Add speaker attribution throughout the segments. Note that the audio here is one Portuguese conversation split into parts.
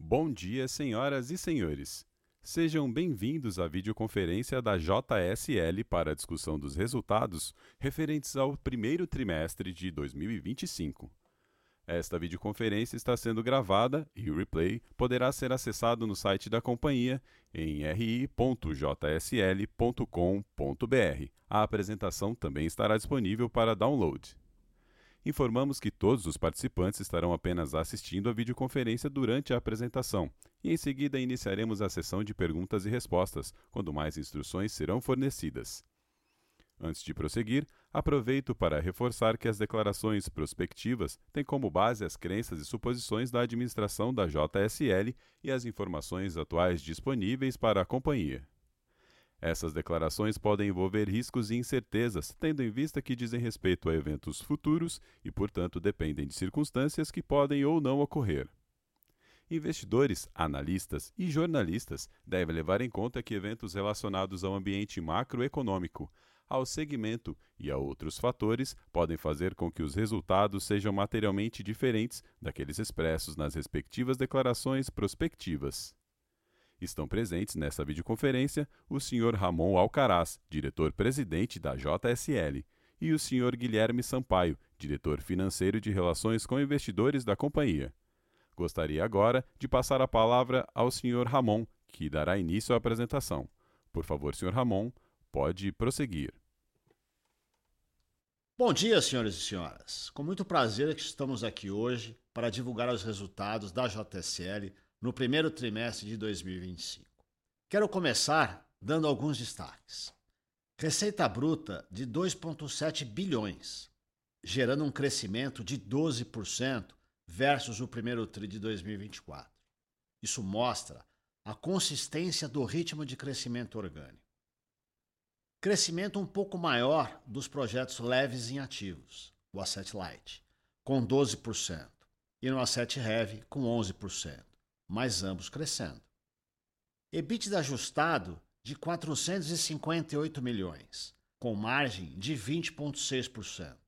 Speaker 1: Bom dia, senhoras e senhores. Sejam bem-vindos à videoconferência da JSL para a discussão dos resultados referentes ao primeiro trimestre de 2025. Esta videoconferência está sendo gravada e o replay poderá ser acessado no site da companhia em ri.jsl.com.br. A apresentação também estará disponível para download. Informamos que todos os participantes estarão apenas assistindo a videoconferência durante a apresentação e em seguida iniciaremos a sessão de perguntas e respostas, quando mais instruções serão fornecidas. Antes de prosseguir, aproveito para reforçar que as declarações prospectivas têm como base as crenças e suposições da administração da JSL e as informações atuais disponíveis para a companhia. Essas declarações podem envolver riscos e incertezas, tendo em vista que dizem respeito a eventos futuros e, portanto, dependem de circunstâncias que podem ou não ocorrer. Investidores, analistas e jornalistas devem levar em conta que eventos relacionados ao ambiente macroeconômico, ao segmento e a outros fatores podem fazer com que os resultados sejam materialmente diferentes daqueles expressos nas respectivas declarações prospectivas. Estão presentes nesta videoconferência o Sr. Ramon Alcaraz, diretor-presidente da JSL, e o Sr. Guilherme Sampaio, diretor financeiro de Relações com Investidores da companhia. Gostaria agora de passar a palavra ao Sr. Ramon, que dará início à apresentação. Por favor, Sr. Ramon, pode prosseguir.
Speaker 2: Bom dia, senhores e senhoras. Com muito prazer que estamos aqui hoje para divulgar os resultados da JSL no primeiro trimestre de 2025. Quero começar dando alguns destaques. Receita bruta de 2,7 bilhões, gerando um crescimento de 12% versus o primeiro tri de 2024. Isso mostra a consistência do ritmo de crescimento orgânico. Crescimento um pouco maior dos projetos leves em ativos, o Asset Light, com 12%, e no Asset Heavy, com 11%. Mas ambos crescendo. EBITDA ajustado de 458 milhões, com margem de 20,6%,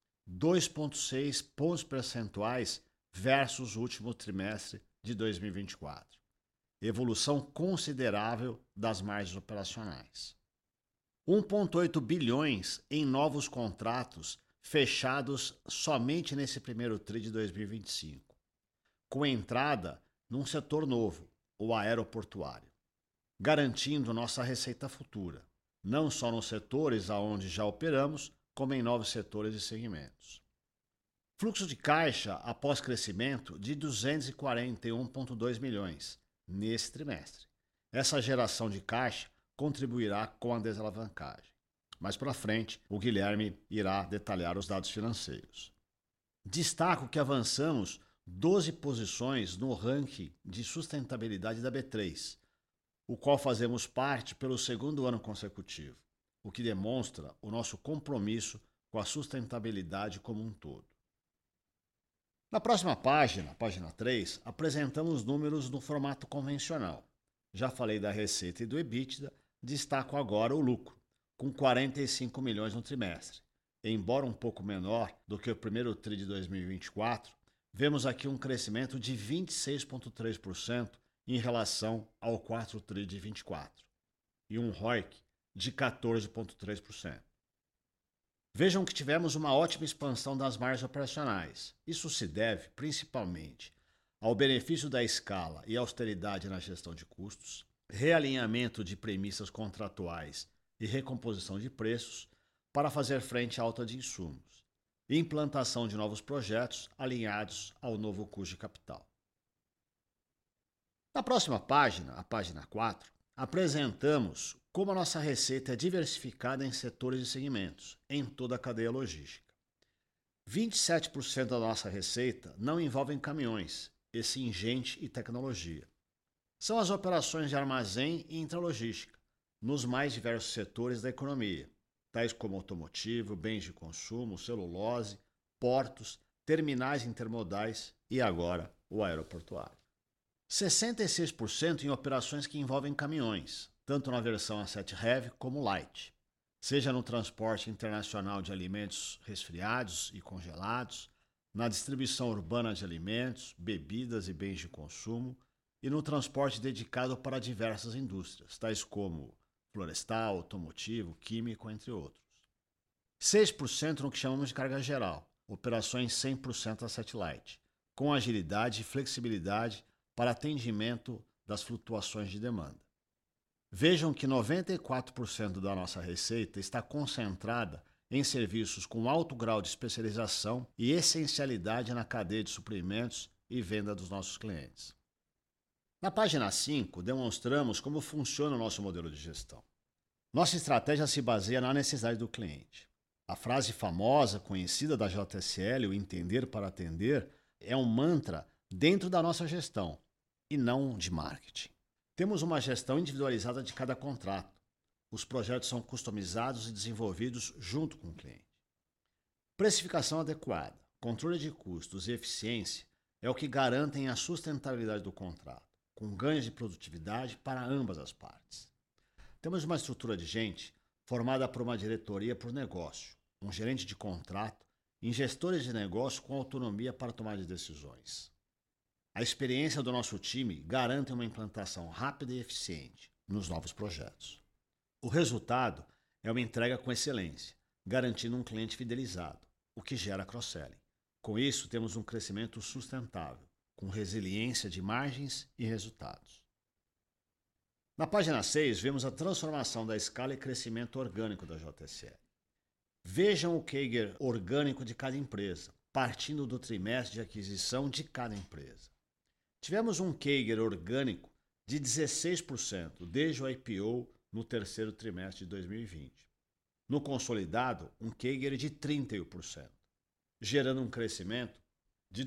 Speaker 2: 2,6 pontos percentuais versus o último trimestre de 2024. Evolução considerável das margens operacionais. 1,8 bilhões em novos contratos fechados somente nesse primeiro tri de 2025, com entrada num setor novo, o aeroportuário, garantindo nossa receita futura, não só nos setores aonde já operamos, como em novos setores e segmentos. Fluxo de caixa após crescimento de 241,2 milhões nesse trimestre. Essa geração de caixa contribuirá com a desalavancagem. Mais para frente, o Guilherme irá detalhar os dados financeiros. Destaco que avançamos 12 posições no ranking de sustentabilidade da B3, o qual fazemos parte pelo segundo ano consecutivo, o que demonstra o nosso compromisso com a sustentabilidade como um todo. Na próxima página, página 3, apresentamos números no formato convencional. Já falei da receita e do EBITDA, destaco agora o lucro, com 45 milhões no trimestre. Embora um pouco menor do que o primeiro tri de 2024, vemos aqui um crescimento de 26,3% em relação ao 4 tri de 24 e um ROIC de 14,3%. Vejam que tivemos uma ótima expansão das margens operacionais. Isso se deve principalmente ao benefício da escala e austeridade na gestão de custos, realinhamento de premissas contratuais e recomposição de preços para fazer frente à alta de insumos, e implantação de novos projetos alinhados ao novo custo de capital. Na próxima página, a página 4, apresentamos como a nossa receita é diversificada em setores e segmentos, em toda a cadeia logística. 27% da nossa receita não envolvem caminhões, e sim gente e tecnologia. São as operações de armazém e intralogística, nos mais diversos setores da economia, tais como automotivo, bens de consumo, celulose, portos, terminais intermodais e agora o aeroportuário. 66% em operações que envolvem caminhões, tanto na versão Asset Heavy como Light, seja no transporte internacional de alimentos resfriados e congelados, na distribuição urbana de alimentos, bebidas e bens de consumo e no transporte dedicado para diversas indústrias, tais como florestal, automotivo, químico, entre outros. 6% no que chamamos de carga geral, operações 100% asset light, com agilidade e flexibilidade para atendimento das flutuações de demanda. Vejam que 94% da nossa receita está concentrada em serviços com alto grau de especialização e essencialidade na cadeia de suprimentos e venda dos nossos clientes. Na página 5, demonstramos como funciona o nosso modelo de gestão. Nossa estratégia se baseia na necessidade do cliente. A frase famosa, conhecida da JSL, o entender para atender, é um mantra dentro da nossa gestão e não de marketing. Temos uma gestão individualizada de cada contrato. Os projetos são customizados e desenvolvidos junto com o cliente. Precificação adequada, controle de custos e eficiência é o que garantem a sustentabilidade do contrato, com ganhos de produtividade para ambas as partes. Temos uma estrutura de gente formada por uma diretoria por negócio, um gerente de contrato e gestores de negócio com autonomia para tomar de decisões. A experiência do nosso time garante uma implantação rápida e eficiente nos novos projetos. O resultado é uma entrega com excelência, garantindo um cliente fidelizado, o que gera cross-selling. Com isso, temos um crescimento sustentável, com resiliência de margens e resultados. Na página 6, vemos a transformação da escala e crescimento orgânico da JSL. Vejam o CAGR orgânico de cada empresa, partindo do trimestre de aquisição de cada empresa. Tivemos um CAGR orgânico de 16% desde o IPO no terceiro trimestre de 2020. No consolidado, um CAGR de 31%, gerando um crescimento de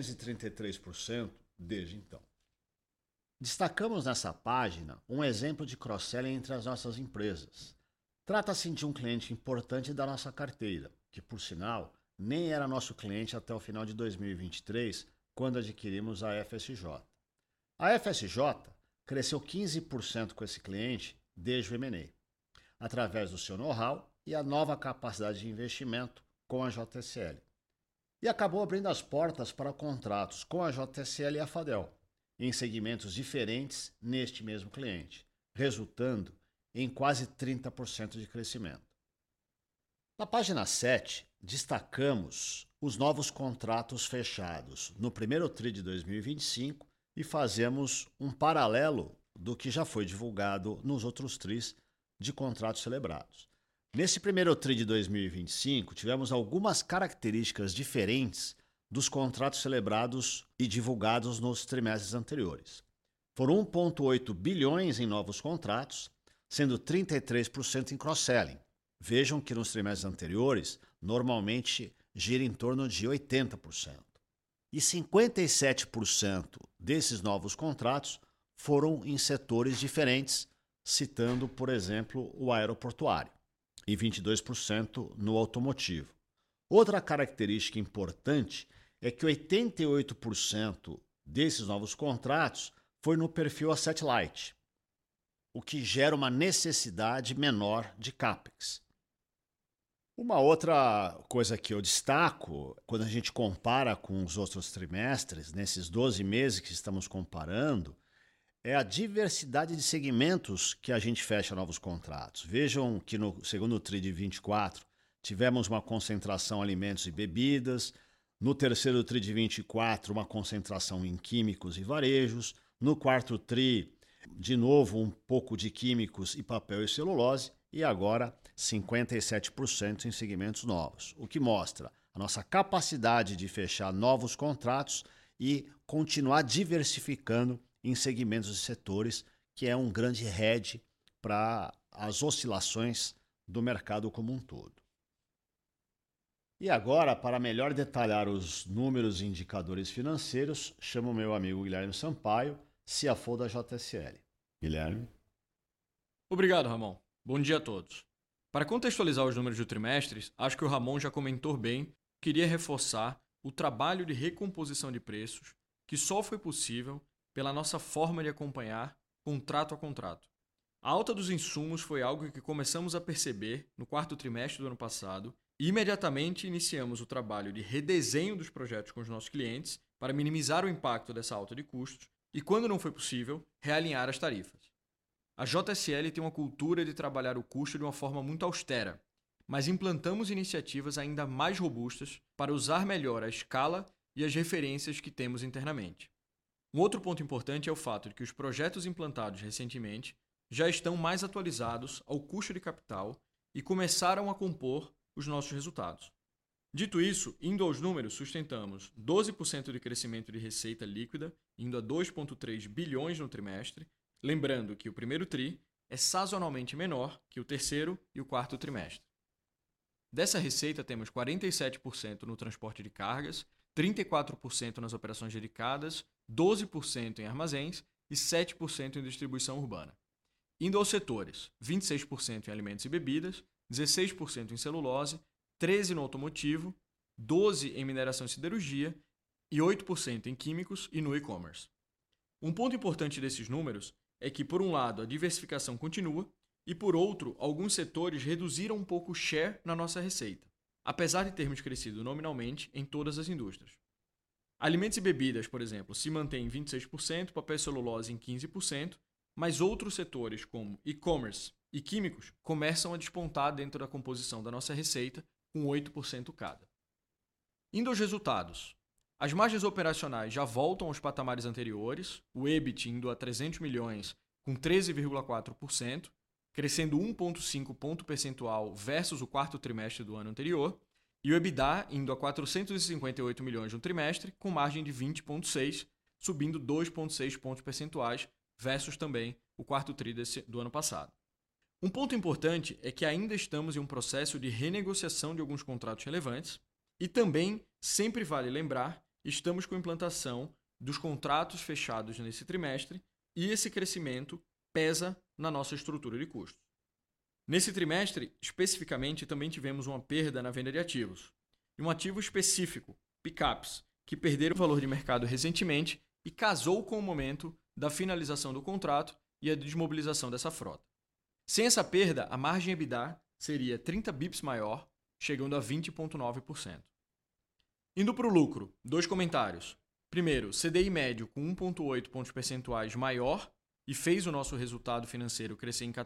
Speaker 2: 233% desde então. Destacamos nessa página um exemplo de cross-selling entre as nossas empresas. Trata-se de um cliente importante da nossa carteira, que, por sinal, nem era nosso cliente até o final de 2023, quando adquirimos a FSJ. A FSJ cresceu 15% com esse cliente desde o M&A, através do seu know-how e a nova capacidade de investimento com a JSL. E acabou abrindo as portas para contratos com a JSL e a Fadel, em segmentos diferentes neste mesmo cliente, resultando em quase 30% de crescimento. Na página 7, destacamos os novos contratos fechados no primeiro TRI de 2025 e fazemos um paralelo do que já foi divulgado nos outros TRIs de contratos celebrados. Nesse primeiro TRI de 2025, tivemos algumas características diferentes dos contratos celebrados e divulgados nos trimestres anteriores. Foram 1,8 bilhões em novos contratos, sendo 33% em cross-selling. Vejam que nos trimestres anteriores, normalmente gira em torno de 80%. E 57% desses novos contratos foram em setores diferentes, citando, por exemplo, o aeroportuário, e 22% no automotivo. Outra característica importante é que 88% desses novos contratos foi no perfil Asset Light, o que gera uma necessidade menor de CAPEX. Uma outra coisa que eu destaco, quando a gente compara com os outros trimestres, nesses 12 meses que estamos comparando, é a diversidade de segmentos que a gente fecha novos contratos. Vejam que no segundo TRI de 24 tivemos uma concentração em alimentos e bebidas, no terceiro TRI de 24 uma concentração em químicos e varejos, no quarto TRI, de novo, um pouco de químicos e papel e celulose, e agora 57% em segmentos novos, o que mostra a nossa capacidade de fechar novos contratos e continuar diversificando em segmentos e setores, que é um grande hedge para as oscilações do mercado como um todo. E agora, para melhor detalhar os números e indicadores financeiros, chamo o meu amigo Guilherme Sampaio, CFO da JSL. Guilherme.
Speaker 3: Obrigado, Ramon. Bom dia a todos. Para contextualizar os números do trimestre, acho que o Ramon já comentou bem, queria reforçar o trabalho de recomposição de preços que só foi possível pela nossa forma de acompanhar contrato a contrato. A alta dos insumos foi algo que começamos a perceber no quarto trimestre do ano passado e imediatamente iniciamos o trabalho de redesenho dos projetos com os nossos clientes para minimizar o impacto dessa alta de custos e, quando não foi possível, realinhar as tarifas. A JSL tem uma cultura de trabalhar o custo de uma forma muito austera, mas implantamos iniciativas ainda mais robustas para usar melhor a escala e as referências que temos internamente. Um outro ponto importante é o fato de que os projetos implantados recentemente já estão mais atualizados ao custo de capital e começaram a compor os nossos resultados. Dito isso, indo aos números, sustentamos 12% de crescimento de receita líquida, indo a 2,3 bilhões no trimestre, lembrando que o primeiro TRI é sazonalmente menor que o terceiro e o quarto trimestre. Dessa receita, temos 47% no transporte de cargas, 34% nas operações dedicadas, 12% em armazéns e 7% em distribuição urbana. Indo aos setores, 26% em alimentos e bebidas, 16% em celulose, 13% no automotivo, 12% em mineração e siderurgia e 8% em químicos e no e-commerce. Um ponto importante desses números é que, por um lado, a diversificação continua e, por outro, alguns setores reduziram um pouco o share na nossa receita, apesar de termos crescido nominalmente em todas as indústrias. Alimentos e bebidas, por exemplo, se mantém em 26%, papel e celulose em 15%, mas outros setores como e-commerce e químicos começam a despontar dentro da composição da nossa receita, com 8% cada. Indo aos resultados, as margens operacionais já voltam aos patamares anteriores, o EBIT indo a 300 milhões com 13,4%, crescendo 1,5 ponto percentual versus o quarto trimestre do ano anterior, e o EBITDA indo a 458 milhões no trimestre, com margem de 20,6%, subindo 2,6 pontos percentuais versus também o quarto TRI do ano passado. Um ponto importante é que ainda estamos em um processo de renegociação de alguns contratos relevantes e também, sempre vale lembrar, estamos com a implantação dos contratos fechados nesse trimestre e esse crescimento pesa na nossa estrutura de custos. Nesse trimestre, especificamente, também tivemos uma perda na venda de ativos. E um ativo específico, picapes, que perderam o valor de mercado recentemente e casou com o momento da finalização do contrato e a desmobilização dessa frota. Sem essa perda, a margem EBITDA seria 30 bips maior, chegando a 20,9%. Indo para o lucro, 2 comentários. Primeiro, CDI médio com 1,8 pontos percentuais maior e fez o nosso resultado financeiro crescer em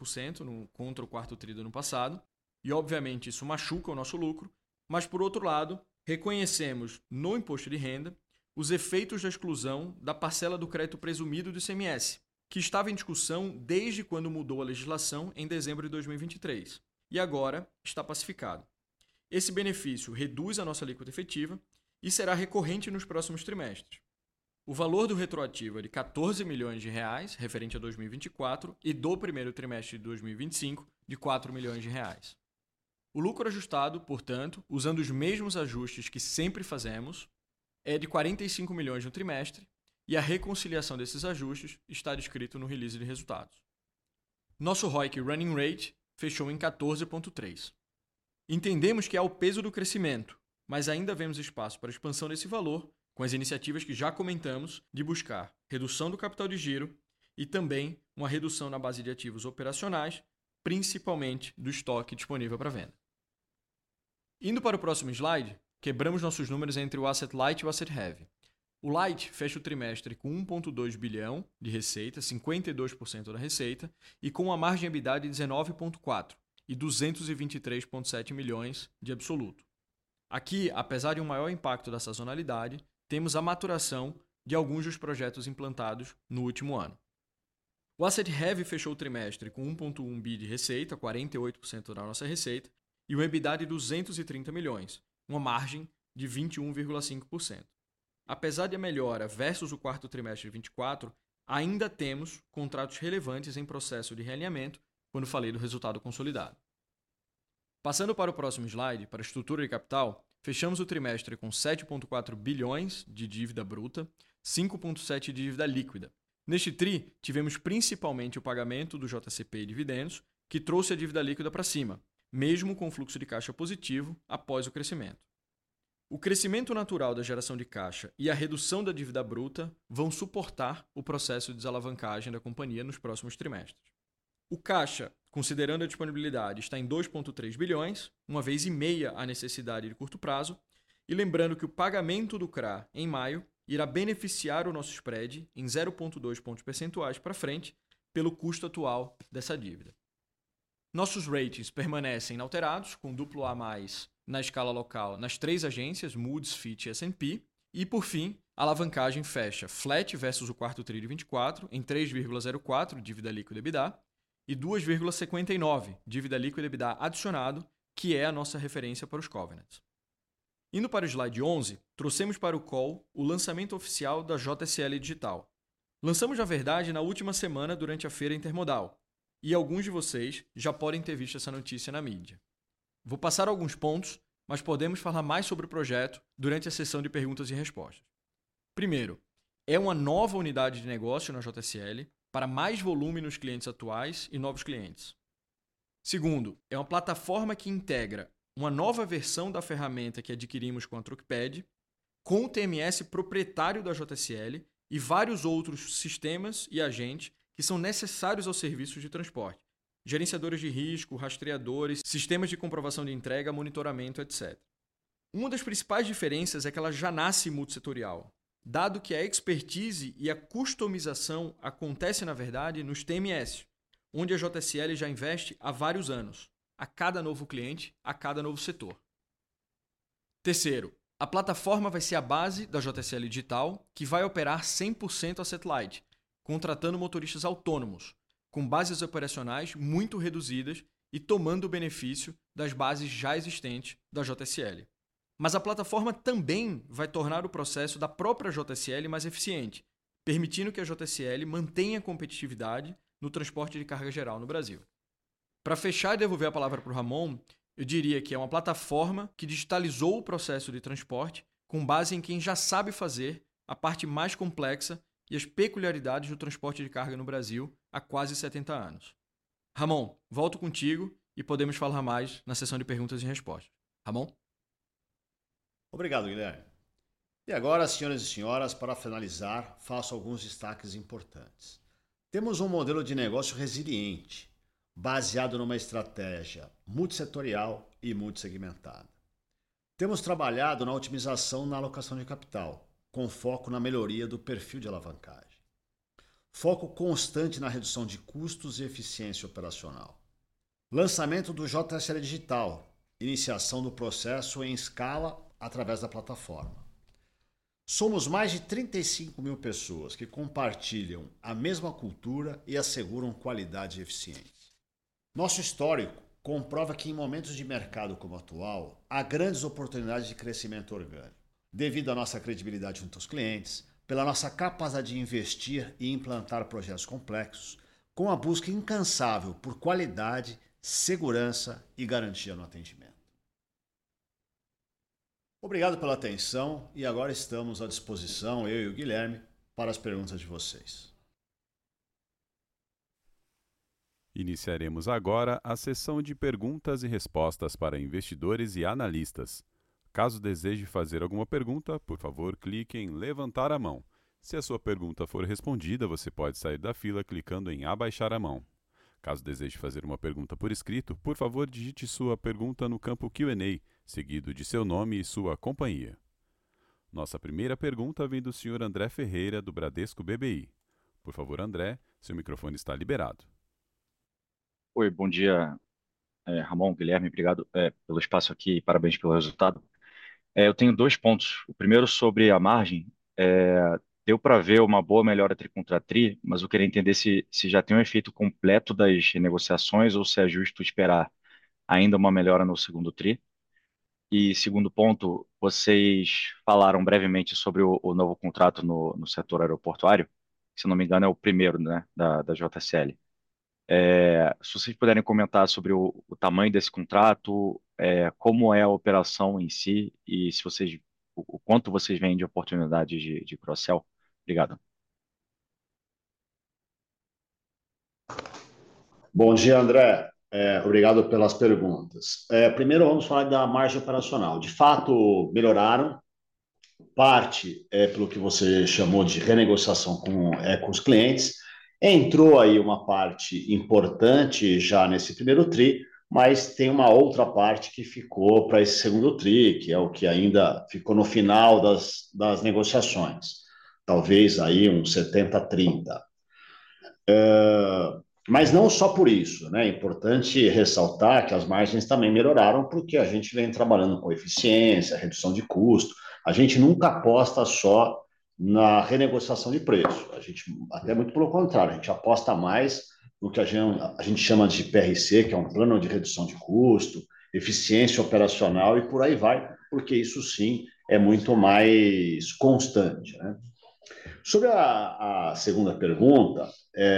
Speaker 3: 14% contra o quarto TRI do ano passado. E, obviamente, isso machuca o nosso lucro. Mas, por outro lado, reconhecemos no imposto de renda os efeitos da exclusão da parcela do crédito presumido do ICMS, que estava em discussão desde quando mudou a legislação em dezembro de 2023 e agora está pacificado. Esse benefício reduz a nossa alíquota efetiva e será recorrente nos próximos trimestres. O valor do retroativo é de 14 milhões de reais, referente a 2024, e do primeiro trimestre de 2025, de 4 milhões de reais. O lucro ajustado, portanto, usando os mesmos ajustes que sempre fazemos, é de 45 milhões no trimestre, e a reconciliação desses ajustes está descrito no release de resultados. Nosso ROIC Running Rate fechou em 14,3%. Entendemos que há o peso do crescimento, mas ainda vemos espaço para expansão desse valor com as iniciativas que já comentamos de buscar redução do capital de giro e também uma redução na base de ativos operacionais, principalmente do estoque disponível para venda. Indo para o próximo slide, quebramos nossos números entre o Asset Light e o Asset Heavy. O Light fecha o trimestre com 1,2 bilhão de receita, 52% da receita, e com uma margem EBITDA de 19,4% e 223,7 milhões de absoluto. Aqui, apesar de um maior impacto da sazonalidade, temos a maturação de alguns dos projetos implantados no último ano. O Asset Heavy fechou o trimestre com 1,1 bi de receita, 48% da nossa receita, e um EBITDA de 230 milhões, uma margem de 21,5%. Apesar de a melhora versus o quarto trimestre de 24, ainda temos contratos relevantes em processo de realinhamento quando falei do resultado consolidado. Passando para o próximo slide, para a estrutura de capital, fechamos o trimestre com 7,4 bilhões de dívida bruta, 5,7 de dívida líquida. Neste TRI, tivemos principalmente o pagamento do JCP e dividendos, que trouxe a dívida líquida para cima, mesmo com fluxo de caixa positivo após o crescimento. O crescimento natural da geração de caixa e a redução da dívida bruta vão suportar o processo de desalavancagem da companhia nos próximos trimestres. O caixa, considerando a disponibilidade, está em 2,3 bilhões, uma vez e meia a necessidade de curto prazo, e lembrando que o pagamento do CRA em maio irá beneficiar o nosso spread em 0,2 pontos percentuais para frente pelo custo atual dessa dívida. Nossos ratings permanecem inalterados, com AA+, na escala local nas 3 agências, Moody's, Fitch e S&P. E, por fim, a alavancagem fecha flat versus o quarto TRI de 24 em 3,04 dívida líquida EBITDA e 2,59 dívida líquida EBITDA adicionado, que é a nossa referência para os covenants. Indo para o slide 11, trouxemos para o call o lançamento oficial da JSL Digital. Lançamos, na verdade, na última semana durante a Feira Intermodal, e alguns de vocês já podem ter visto essa notícia na mídia. Vou passar alguns pontos, mas podemos falar mais sobre o projeto durante a sessão de perguntas e respostas. Primeiro, é uma nova unidade de negócio na JSL para mais volume nos clientes atuais e novos clientes. Segundo, é uma plataforma que integra uma nova versão da ferramenta que adquirimos com a Truckpad, com o TMS proprietário da JSL e vários outros sistemas e agentes que são necessários aos serviços de transporte, gerenciadores de risco, rastreadores, sistemas de comprovação de entrega, monitoramento, etc. Uma das principais diferenças é que ela já nasce multissetorial, dado que a expertise e a customização acontece, na verdade, nos TMS, onde a JSL já investe há vários anos, a cada novo cliente, a cada novo setor. Terceiro, a plataforma vai ser a base da JSL Digital, que vai operar 100% a satellite, contratando motoristas autônomos, com bases operacionais muito reduzidas e tomando o benefício das bases já existentes da JSL. Mas a plataforma também vai tornar o processo da própria JSL mais eficiente, permitindo que a JSL mantenha a competitividade no transporte de carga geral no Brasil. Para fechar e devolver a palavra para o Ramon, eu diria que é uma plataforma que digitalizou o processo de transporte com base em quem já sabe fazer a parte mais complexa e as peculiaridades do transporte de carga no Brasil há quase 70 anos. Ramon, volto contigo e podemos falar mais na sessão de perguntas e respostas. Ramon?
Speaker 2: Obrigado, Guilherme. E agora, senhoras e senhoras, para finalizar, faço alguns destaques importantes. Temos um modelo de negócio resiliente, baseado numa estratégia multissetorial e multissegmentada. Temos trabalhado na otimização na alocação de capital, com foco na melhoria do perfil de alavancagem. Foco constante na redução de custos e eficiência operacional. Lançamento do JSL Digital, iniciação do processo em escala através da plataforma. Somos mais de 35 mil pessoas que compartilham a mesma cultura e asseguram qualidade e eficiência. Nosso histórico comprova que em momentos de mercado como o atual, há grandes oportunidades de crescimento orgânico, devido à nossa credibilidade junto aos clientes, pela nossa capacidade de investir e implantar projetos complexos, com a busca incansável por qualidade, segurança e garantia no atendimento. Obrigado pela atenção e agora estamos à disposição, eu e o Guilherme, para as perguntas de vocês.
Speaker 1: Iniciaremos agora a sessão de perguntas e respostas para investidores e analistas. Caso deseje fazer alguma pergunta, por favor, clique em levantar a mão. Se a sua pergunta for respondida, você pode sair da fila clicando em abaixar a mão. Caso deseje fazer uma pergunta por escrito, por favor, digite sua pergunta no campo Q&A, seguido de seu nome e sua companhia. Nossa primeira pergunta vem do Sr. André Ferreira, do Bradesco BBI. Por favor, André, seu microfone está liberado.
Speaker 4: Oi, bom dia, Ramon, Guilherme, obrigado pelo espaço aqui e parabéns pelo resultado. Eu tenho 2 pontos. O primeiro sobre a margem. Deu para ver uma boa melhora tri contra tri, mas eu queria entender se já tem um efeito completo das negociações ou se é justo esperar ainda uma melhora no segundo tri. E segundo ponto, vocês falaram brevemente sobre o novo contrato no setor aeroportuário, que, se não me engano é o primeiro, né, da JSL. Se vocês puderem comentar sobre o tamanho desse contrato, como é a operação em si e se o quanto vocês veem de oportunidades de cross-sell. Obrigado.
Speaker 2: Bom dia, André. Obrigado pelas perguntas. Primeiro, vamos falar da margem operacional. De fato, melhoraram. Parte pelo que você chamou de renegociação com os clientes. Entrou aí uma parte importante já nesse primeiro TRI, mas tem uma outra parte que ficou para esse segundo TRI, que é o que ainda ficou no final das negociações. talvez aí um 70-30. Mas não só por isso, né? É importante ressaltar que as margens também melhoraram porque a gente vem trabalhando com eficiência, redução de custo. A gente nunca aposta só na renegociação de preço. A gente, até muito pelo contrário, a gente aposta mais no que a gente chama de PRC, que é um plano de redução de custo, eficiência operacional e por aí vai, porque isso sim é muito mais constante, né? Sobre a segunda pergunta,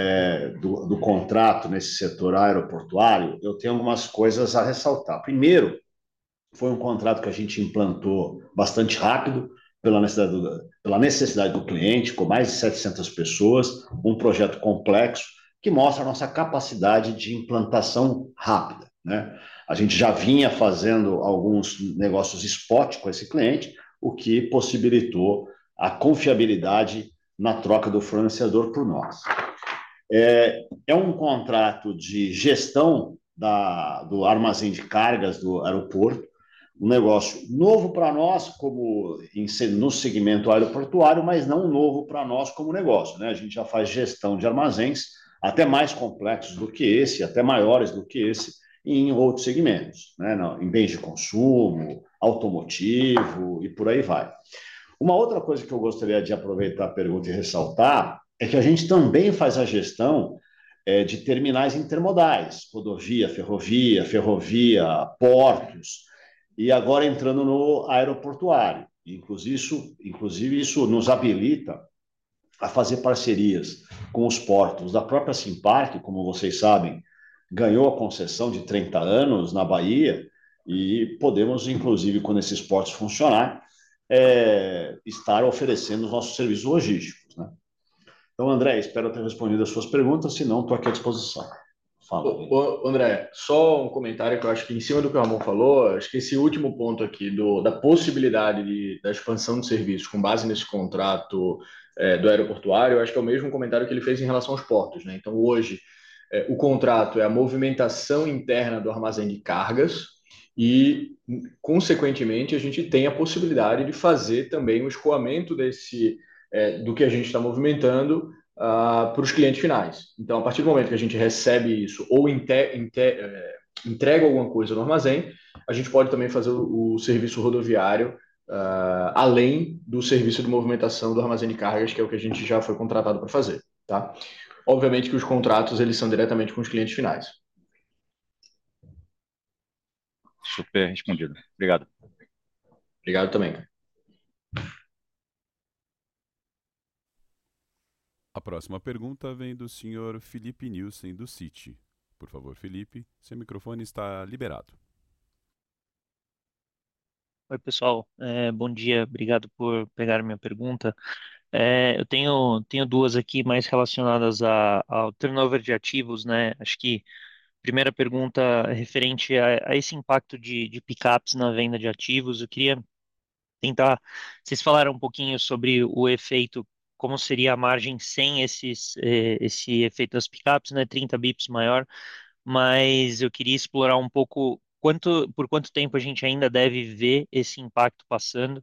Speaker 2: do contrato nesse setor aeroportuário, eu tenho algumas coisas a ressaltar. Primeiro, foi um contrato que a gente implantou bastante rápido, pela necessidade do cliente, com mais de 700 pessoas, um projeto complexo, que mostra a nossa capacidade de implantação rápida, né? A gente já vinha fazendo alguns negócios spot com esse cliente, o que possibilitou a confiabilidade na troca do fornecedor por nós. É um contrato de gestão do armazém de cargas do aeroporto, um negócio novo para nós, como no segmento aeroportuário, mas não novo para nós como negócio, né? A gente já faz gestão de armazéns até mais complexos do que esse, até maiores do que esse, em outros segmentos, né? Em bens de consumo, automotivo e por aí vai. Uma outra coisa que eu gostaria de aproveitar a pergunta e ressaltar é que a gente também faz a gestão de terminais intermodais, rodovia, ferrovia, portos, e agora entrando no aeroportuário. Inclusive, isso nos habilita a fazer parcerias com os portos da própria Simpark, como vocês sabem, ganhou a concessão de 30 anos na Bahia, e podemos, inclusive, quando esses portos funcionar, estar oferecendo os nossos serviços logísticos, né? Então, André, espero ter respondido as suas perguntas, se não, estou aqui à disposição. Fala.
Speaker 3: André, só um comentário que eu acho que em cima do que o Ramon falou, acho que esse último ponto aqui da possibilidade da expansão de serviços com base nesse contrato do aeroportuário, eu acho que é o mesmo comentário que ele fez em relação aos portos, né? Então, hoje, o contrato é a movimentação interna do armazém de cargas e, consequentemente, a gente tem a possibilidade de fazer também o escoamento do que a gente está movimentando para os clientes finais. Então, a partir do momento que a gente recebe isso ou entrega alguma coisa no armazém, a gente pode também fazer o serviço rodoviário além do serviço de movimentação do armazém de cargas, que é o que a gente já foi contratado para fazer, tá? Obviamente que os contratos eles são diretamente com os clientes finais.
Speaker 4: Super respondido. Obrigado.
Speaker 3: Obrigado também, cara.
Speaker 1: A próxima pergunta vem do senhor Felipe Nielsen, do Citi. Por favor, Felipe, seu microfone está liberado.
Speaker 5: Oi, pessoal. Bom dia. Obrigado por pegar minha pergunta. Eu tenho duas aqui mais relacionadas ao turnover de ativos, né? Acho que a primeira pergunta é referente a esse impacto de pickups na venda de ativos. Eu queria tentar. Vocês falaram um pouquinho sobre o efeito, como seria a margem sem esse efeito das pickups, né? 30 bips maior, mas eu queria explorar um pouco por quanto tempo a gente ainda deve ver esse impacto passando,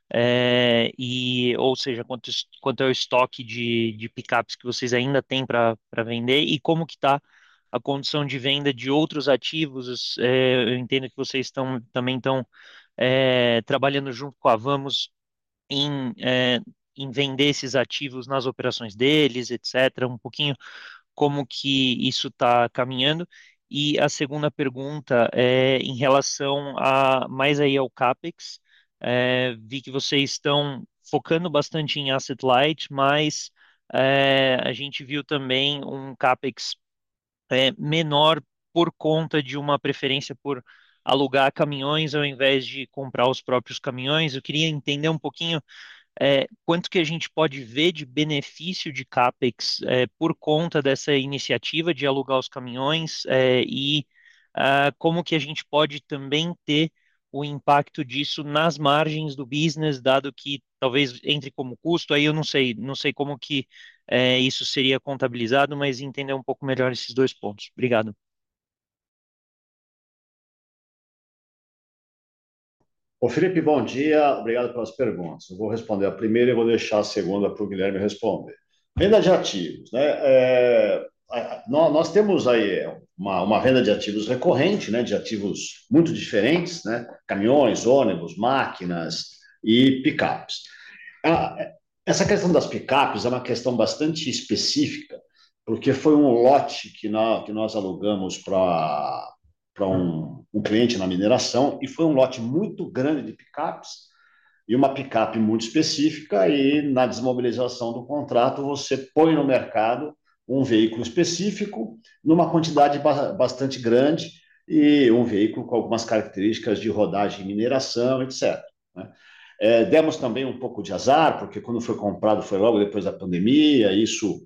Speaker 5: ou seja, quanto é o estoque de picapes que vocês ainda têm para vender e como que está a condição de venda de outros ativos. Eu entendo que vocês também estão trabalhando junto com a Vamos em vender esses ativos nas operações deles, etc. Um pouquinho como que isso está caminhando. E a segunda pergunta é em relação mais aí ao CapEx. Vi que vocês estão focando bastante em asset light, mas a gente viu também um CapEx menor por conta de uma preferência por alugar caminhões ao invés de comprar os próprios caminhões. Eu queria entender um pouquinho quanto que a gente pode ver de benefício de CapEx por conta dessa iniciativa de alugar os caminhões e como que a gente pode também ter o impacto disso nas margens do business, dado que talvez entre como custo, aí eu não sei como que isso seria contabilizado, mas entender um pouco melhor esses dois pontos. Obrigado.
Speaker 2: Ô Felipe, bom dia, obrigado pelas perguntas. Eu vou responder a primeira e vou deixar a segunda para o Guilherme responder. Venda de ativos, né? Nós temos aí uma venda de ativos recorrente, né? De ativos muito diferentes, né? Caminhões, ônibus, máquinas e picapes. Ah, Essa questão das picapes é uma questão bastante específica, porque foi um lote que nós alugamos para um cliente na mineração, e foi um lote muito grande de picapes, e uma picape muito específica, e na desmobilização do contrato você põe no mercado um veículo específico, numa quantidade bastante grande, e um veículo com algumas características de rodagem e mineração, etc. Né? Demos também um pouco de azar, porque quando foi comprado foi logo depois da pandemia, isso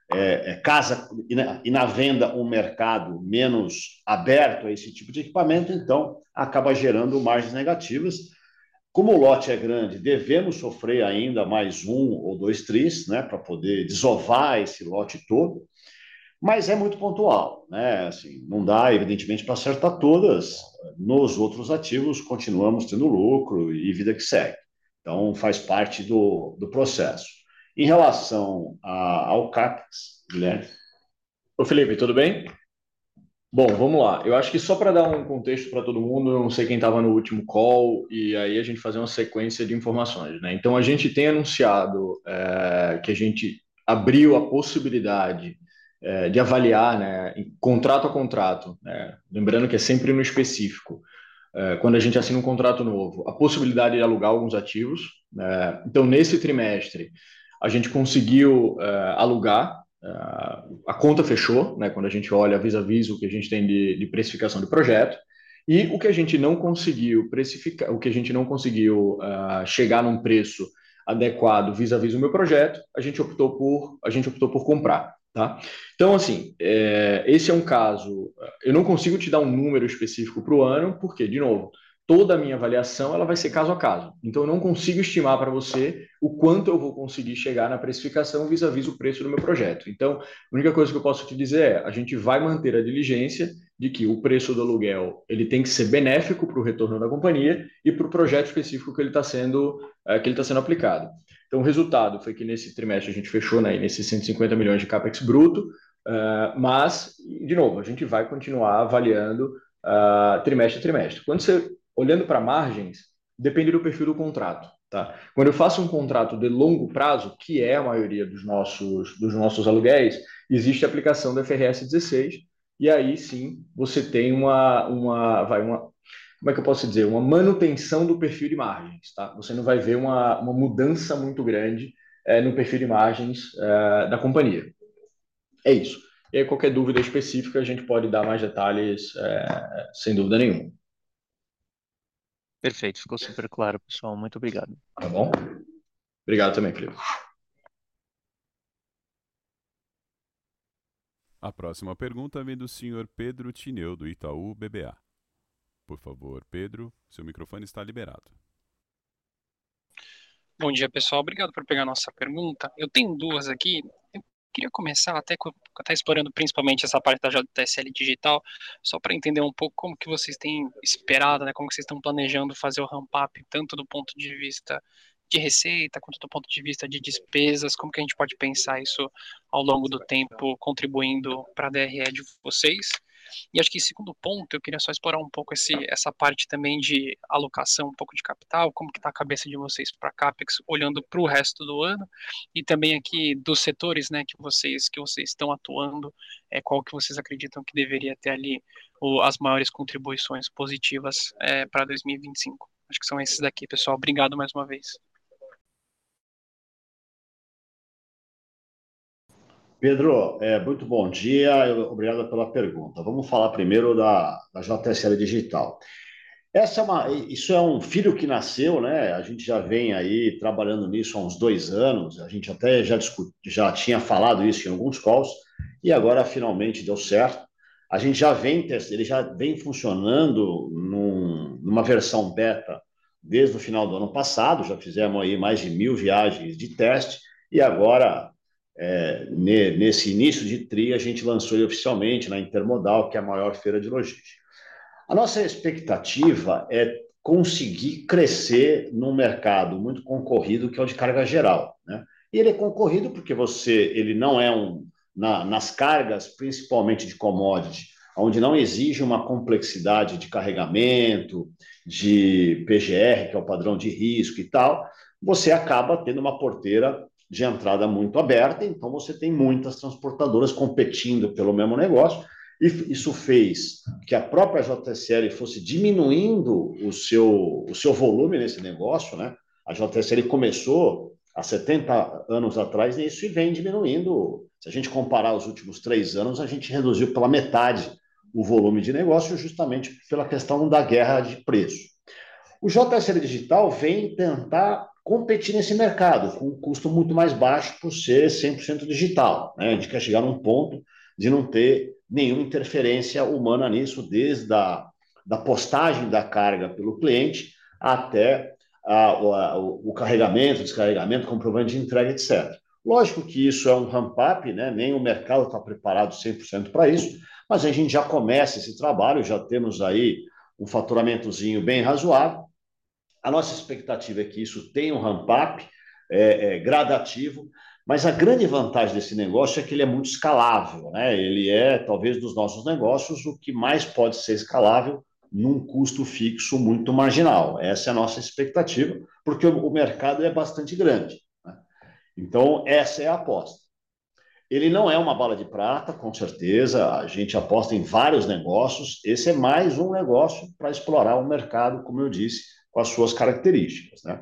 Speaker 2: casa e na venda um mercado menos aberto a esse tipo de equipamento, então acaba gerando margens negativas. Como o lote é grande, devemos sofrer ainda mais um ou dois tris, né, para poder desovar esse lote todo, mas é muito pontual, né? Assim, não dá, evidentemente, para acertar todas. Nos outros ativos, continuamos tendo lucro e vida que segue. Então, faz parte do processo. Em relação ao CAPEX, Guilherme.
Speaker 3: Ô Felipe, tudo bem? Bom, vamos lá. Eu acho que só para dar um contexto para todo mundo, eu não sei quem estava no último call, e aí a gente fazer uma sequência de informações, né? Então, a gente tem anunciado que a gente abriu a possibilidade de avaliar, né, contrato a contrato, né? Lembrando que é sempre no específico, quando a gente assina um contrato novo, a possibilidade de alugar alguns ativos. Então, nesse trimestre, a gente conseguiu alugar. A conta fechou, né, quando a gente olha vis-a-vis o que a gente tem de precificação de projeto, e o que a gente não conseguiu precificar, o que a gente não conseguiu chegar num preço adequado vis-a-vis o meu projeto, a gente optou por comprar. Tá? Então, assim, esse é um caso. Eu não consigo te dar um número específico para o ano, porque, de novo, toda a minha avaliação ela vai ser caso a caso. Então, eu não consigo estimar para você o quanto eu vou conseguir chegar na precificação vis-a-vis o preço do meu projeto. Então, a única coisa que eu posso te dizer é: a gente vai manter a diligência de que o preço do aluguel ele tem que ser benéfico para o retorno da companhia e para o projeto específico que ele está sendo aplicado. Então, o resultado foi que nesse trimestre a gente fechou, né, nesses 150 milhões de CAPEX bruto, mas, de novo, a gente vai continuar avaliando trimestre a trimestre. Olhando para margens, depende do perfil do contrato. Tá? Quando eu faço um contrato de longo prazo, que é a maioria dos nossos aluguéis, existe a aplicação do FRS 16, e aí sim você tem como é que eu posso dizer? Uma manutenção do perfil de margens. Tá? Você não vai ver uma mudança muito grande no perfil de margens da companhia. É isso. E aí, qualquer dúvida específica, a gente pode dar mais detalhes, sem dúvida nenhuma.
Speaker 5: Perfeito, ficou super claro, pessoal. Muito obrigado.
Speaker 3: Tá bom? Obrigado também, Felipe.
Speaker 1: A próxima pergunta vem do senhor Pedro Tineu, do Itaú BBA. Por favor, Pedro, seu microfone está liberado.
Speaker 6: Bom dia, pessoal. Obrigado por pegar a nossa pergunta. Eu tenho duas aqui. Eu queria começar até explorando principalmente essa parte da JSL digital, só para entender um pouco como que vocês têm esperado, né, como que vocês estão planejando fazer o ramp-up, tanto do ponto de vista de receita, quanto do ponto de vista de despesas, como que a gente pode pensar isso ao longo do tempo, contribuindo para a DRE de vocês. E acho que, segundo ponto, eu queria só explorar um pouco essa parte também de alocação, um pouco de capital, como que está a cabeça de vocês para CAPEX, olhando para o resto do ano, e também aqui dos setores, né, que vocês estão atuando, qual que vocês acreditam que deveria ter ali as maiores contribuições positivas para 2025. Acho que são esses daqui, pessoal. Obrigado mais uma vez.
Speaker 2: Pedro, muito bom dia, obrigado pela pergunta. Vamos falar primeiro da JSL Digital. Isso é um filho que nasceu, né? A gente já vem aí trabalhando nisso há uns 2 anos, a gente até já tinha falado isso em alguns calls, e agora finalmente deu certo. A gente ele já vem funcionando numa versão beta desde o final do ano passado, já fizemos aí mais de 1.000 viagens de teste, e agora nesse início de TRI, a gente lançou ele oficialmente na Intermodal, que é a maior feira de logística. A nossa expectativa é conseguir crescer num mercado muito concorrido, que é o de carga geral, né? E ele é concorrido porque ele não é nas cargas, principalmente de commodity, onde não exige uma complexidade de carregamento, de PGR, que é o padrão de risco e tal, você acaba tendo uma porteira de entrada muito aberta, então você tem muitas transportadoras competindo pelo mesmo negócio, e isso fez que a própria JSL fosse diminuindo o seu volume nesse negócio, né? A JSL começou há 70 anos atrás, e isso vem diminuindo. Se a gente comparar os últimos 3 anos, a gente reduziu pela metade o volume de negócio, justamente pela questão da guerra de preço. O JSL Digital vem tentar competir nesse mercado, com um custo muito mais baixo por ser 100% digital, né? A gente quer chegar num ponto de não ter nenhuma interferência humana nisso, desde da postagem da carga pelo cliente até o carregamento, descarregamento, comprovante de entrega, etc. Lógico que isso é um ramp-up, né? Nem o mercado está preparado 100% para isso, mas a gente já começa esse trabalho, já temos aí um faturamentozinho bem razoável. A nossa expectativa é que isso tenha um ramp-up gradativo, mas a grande vantagem desse negócio é que ele é muito escalável, né? Ele é, talvez, dos nossos negócios, o que mais pode ser escalável num custo fixo muito marginal. Essa é a nossa expectativa, porque o mercado é bastante grande, né? Então, essa é a aposta. Ele não é uma bala de prata, com certeza, a gente aposta em vários negócios, esse é mais um negócio para explorar o mercado, como eu disse, com as suas características, né?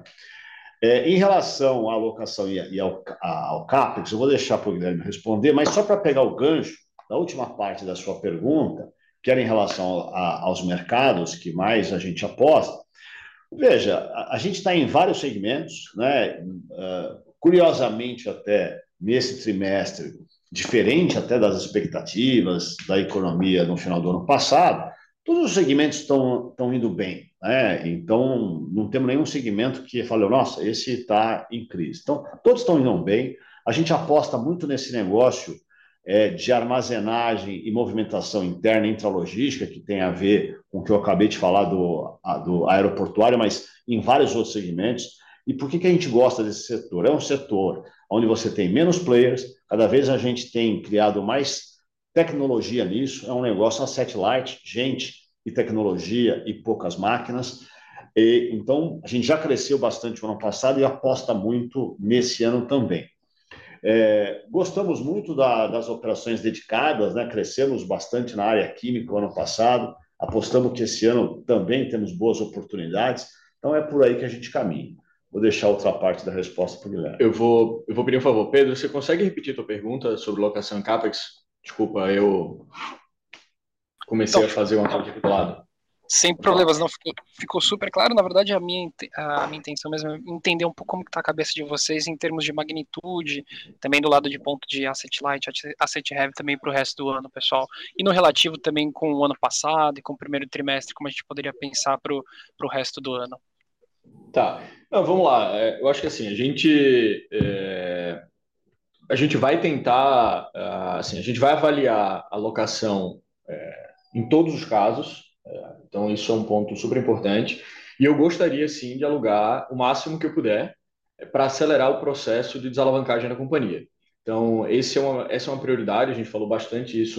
Speaker 2: Em relação à alocação e ao CAPEX, eu vou deixar para o Guilherme responder, mas só para pegar o gancho da última parte da sua pergunta, que era em relação aos mercados que mais a gente aposta. Veja, a gente está em vários segmentos, né? Curiosamente, até nesse trimestre, diferente até das expectativas da economia no final do ano passado, todos os segmentos estão indo bem, né? Então, não temos nenhum segmento que fale, nossa, esse está em crise. Então, todos estão indo bem. A gente aposta muito nesse negócio de armazenagem e movimentação interna intralogística, que tem a ver com o que eu acabei de falar do aeroportuário, mas em vários outros segmentos. E por que a gente gosta desse setor? É um setor onde você tem menos players, cada vez a gente tem criado mais tecnologia nisso, é um negócio asset light, gente e tecnologia e poucas máquinas. Então, a gente já cresceu bastante no ano passado e aposta muito nesse ano também. Gostamos muito das operações dedicadas, né? Crescemos bastante na área química no ano passado, apostamos que esse ano também temos boas oportunidades, então é por aí que a gente caminha. Vou deixar outra parte da resposta para o Guilherme.
Speaker 3: Eu vou pedir um favor. Pedro, você consegue repetir a tua pergunta sobre locação e CAPEX? Desculpa, eu comecei a fazer uma coisa aqui do lado.
Speaker 6: Sem problemas, não ficou super claro. Na verdade, a minha intenção mesmo é entender um pouco como está a cabeça de vocês em termos de magnitude, também do lado de ponto de asset light, asset heavy também para o resto do ano, pessoal. E no relativo também com o ano passado e com o primeiro trimestre, como a gente poderia pensar para o resto do ano.
Speaker 3: Tá, não, vamos lá. Eu acho que assim, a gente vai tentar, assim, a gente vai avaliar a locação em todos os casos, então isso é um ponto super importante, e eu gostaria sim de alugar o máximo que eu puder para acelerar o processo de desalavancagem da companhia. Então, essa é uma prioridade, a gente falou bastante isso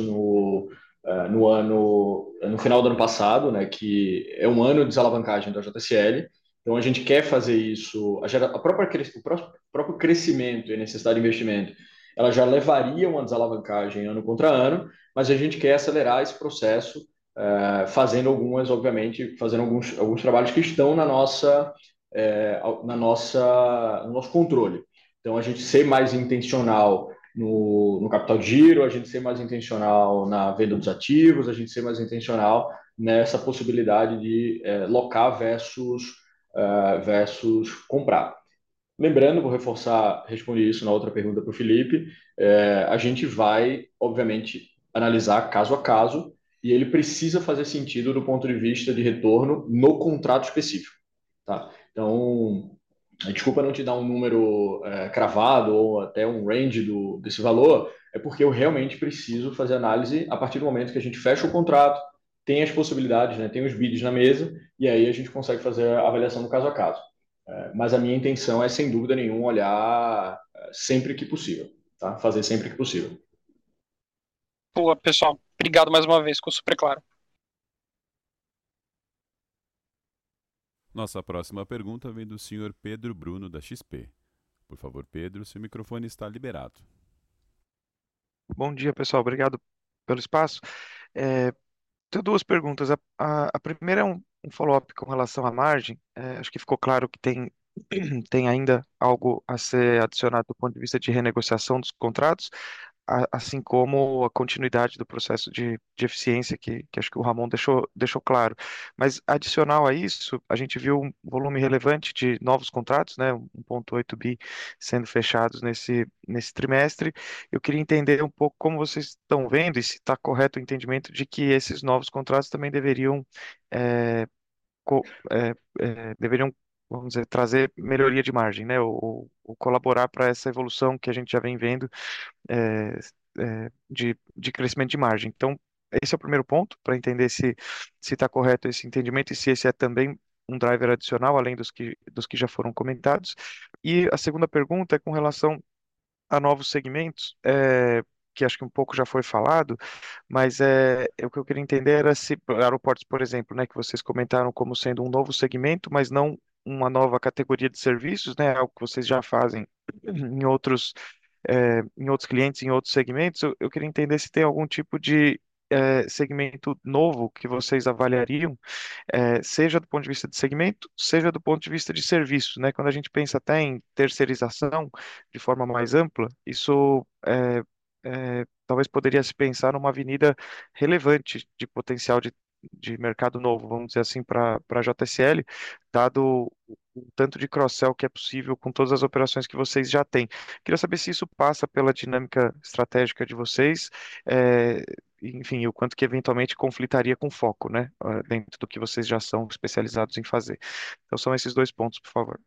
Speaker 3: no final do ano passado, né, que é um ano de desalavancagem da JSL. Então, a gente quer fazer isso, o próprio crescimento e necessidade de investimento, ela já levaria uma desalavancagem ano contra ano, mas a gente quer acelerar esse processo, fazendo alguns trabalhos que estão no nosso controle. Então, a gente ser mais intencional no capital de giro, a gente ser mais intencional na venda dos ativos, a gente ser mais intencional nessa possibilidade de locar versus comprar. Lembrando, vou reforçar, respondi isso na outra pergunta para o Felipe, a gente vai, obviamente, analisar caso a caso e ele precisa fazer sentido do ponto de vista de retorno no contrato específico. Tá? Então, desculpa não te dar um número cravado ou até um range desse valor, é porque eu realmente preciso fazer análise a partir do momento que a gente fecha o contrato, tem as possibilidades, né, tem os bids na mesa, e aí a gente consegue fazer a avaliação do caso a caso. Mas a minha intenção é, sem dúvida nenhuma, olhar sempre que possível, tá? Fazer sempre que possível.
Speaker 6: Boa, pessoal. Obrigado mais uma vez, ficou super claro.
Speaker 1: Nossa próxima pergunta vem do senhor Pedro Bruno, da XP. Por favor, Pedro, seu microfone está liberado.
Speaker 7: Bom dia, pessoal. Obrigado pelo espaço. Tenho duas perguntas. A primeira é um follow-up com relação à margem. Acho que ficou claro que tem ainda algo a ser adicionado do ponto de vista de renegociação dos contratos, assim como a continuidade do processo de eficiência que acho que o Ramon deixou claro. Mas adicional a isso, a gente viu um volume relevante de novos contratos, né, 1,8 bi sendo fechados nesse trimestre. Eu queria entender um pouco como vocês estão vendo e se está correto o entendimento de que esses novos contratos também eh, co- deveriam, vamos dizer, trazer melhoria de margem, né, ou colaborar para essa evolução que a gente já vem vendo é, de crescimento de margem. Então, esse é o primeiro ponto, para entender se está correto esse entendimento e se esse é também um driver adicional, além dos que já foram comentados. E a segunda pergunta é com relação a novos segmentos, que acho que um pouco já foi falado, mas o que eu queria entender era se aeroportos, por exemplo, né, que vocês comentaram como sendo um novo segmento, mas não uma nova categoria de serviços, né, algo que vocês já fazem em outros clientes, em outros segmentos. Eu queria entender se tem algum tipo de segmento novo que vocês avaliariam, seja do ponto de vista de segmento, seja do ponto de vista de serviço, né? Quando a gente pensa até em terceirização de forma mais ampla, isso talvez poderia se pensar numa avenida relevante de potencial de mercado novo, vamos dizer assim, para a JSL, dado o tanto de cross-sell que é possível com todas as operações que vocês já têm. Queria saber se isso passa pela dinâmica estratégica de vocês, é, enfim, o quanto que eventualmente conflitaria com foco, né, dentro do que vocês já são especializados em fazer. Então são esses dois pontos, por favor.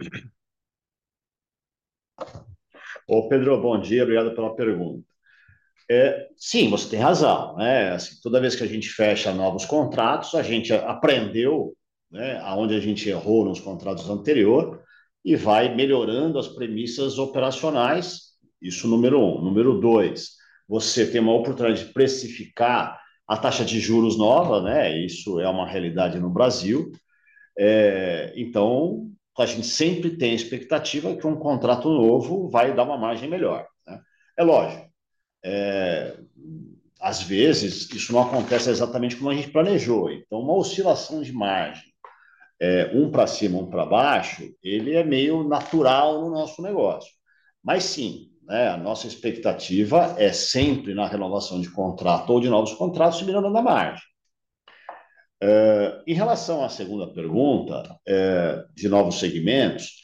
Speaker 2: Ô Pedro, bom dia, obrigado pela pergunta. Sim, você tem razão, né? Assim, toda vez que a gente fecha novos contratos, a gente aprendeu, né, aonde a gente errou nos contratos anteriores e vai melhorando as premissas operacionais. Isso número um. Número dois, você tem uma oportunidade de precificar a taxa de juros nova, né? Isso é uma realidade no Brasil. Então, a gente sempre tem a expectativa que um contrato novo vai dar uma margem melhor, né? É lógico. É, Às vezes, isso não acontece exatamente como a gente planejou. Então, uma oscilação de margem, um para cima, um para baixo, ele é meio natural no nosso negócio. Mas sim, né, a nossa expectativa é sempre na renovação de contrato ou de novos contratos, melhorando a margem. Em relação à segunda pergunta, de novos segmentos,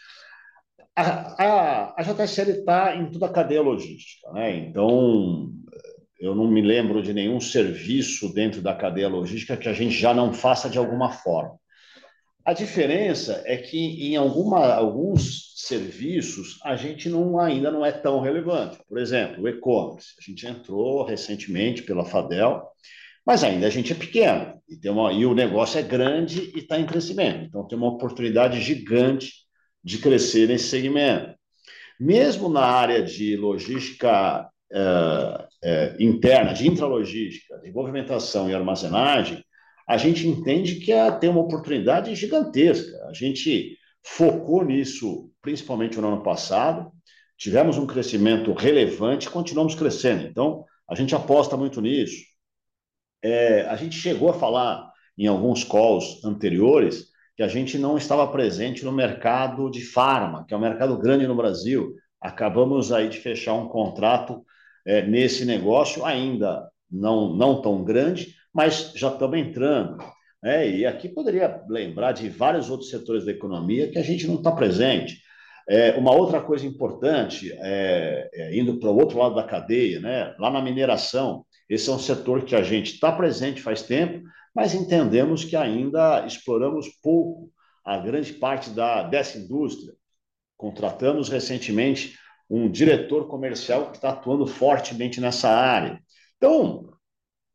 Speaker 2: a JSL está em toda a cadeia logística, né? Então, eu não me lembro de nenhum serviço dentro da cadeia logística que a gente já não faça de alguma forma. A diferença é que em alguns serviços a gente ainda não é tão relevante. Por exemplo, o e-commerce. A gente entrou recentemente pela Fadel, mas ainda a gente é pequeno e o negócio é grande e está em crescimento. Então tem uma oportunidade gigante de crescer nesse segmento. Mesmo na área de logística interna, de intralogística, de movimentação e armazenagem, a gente entende que tem uma oportunidade gigantesca. A gente focou nisso principalmente no ano passado, tivemos um crescimento relevante, continuamos crescendo. Então, a gente aposta muito nisso. A gente chegou a falar em alguns calls anteriores que a gente não estava presente no mercado de farma, que é um mercado grande no Brasil. Acabamos aí de fechar um contrato nesse negócio, ainda não tão grande, mas já estamos entrando. E aqui poderia lembrar de vários outros setores da economia que a gente não está presente. Uma outra coisa importante, indo para o outro lado da cadeia, né, lá na mineração, esse é um setor que a gente está presente faz tempo, mas entendemos que ainda exploramos pouco a grande parte dessa indústria. Contratamos recentemente um diretor comercial que está atuando fortemente nessa área. Então,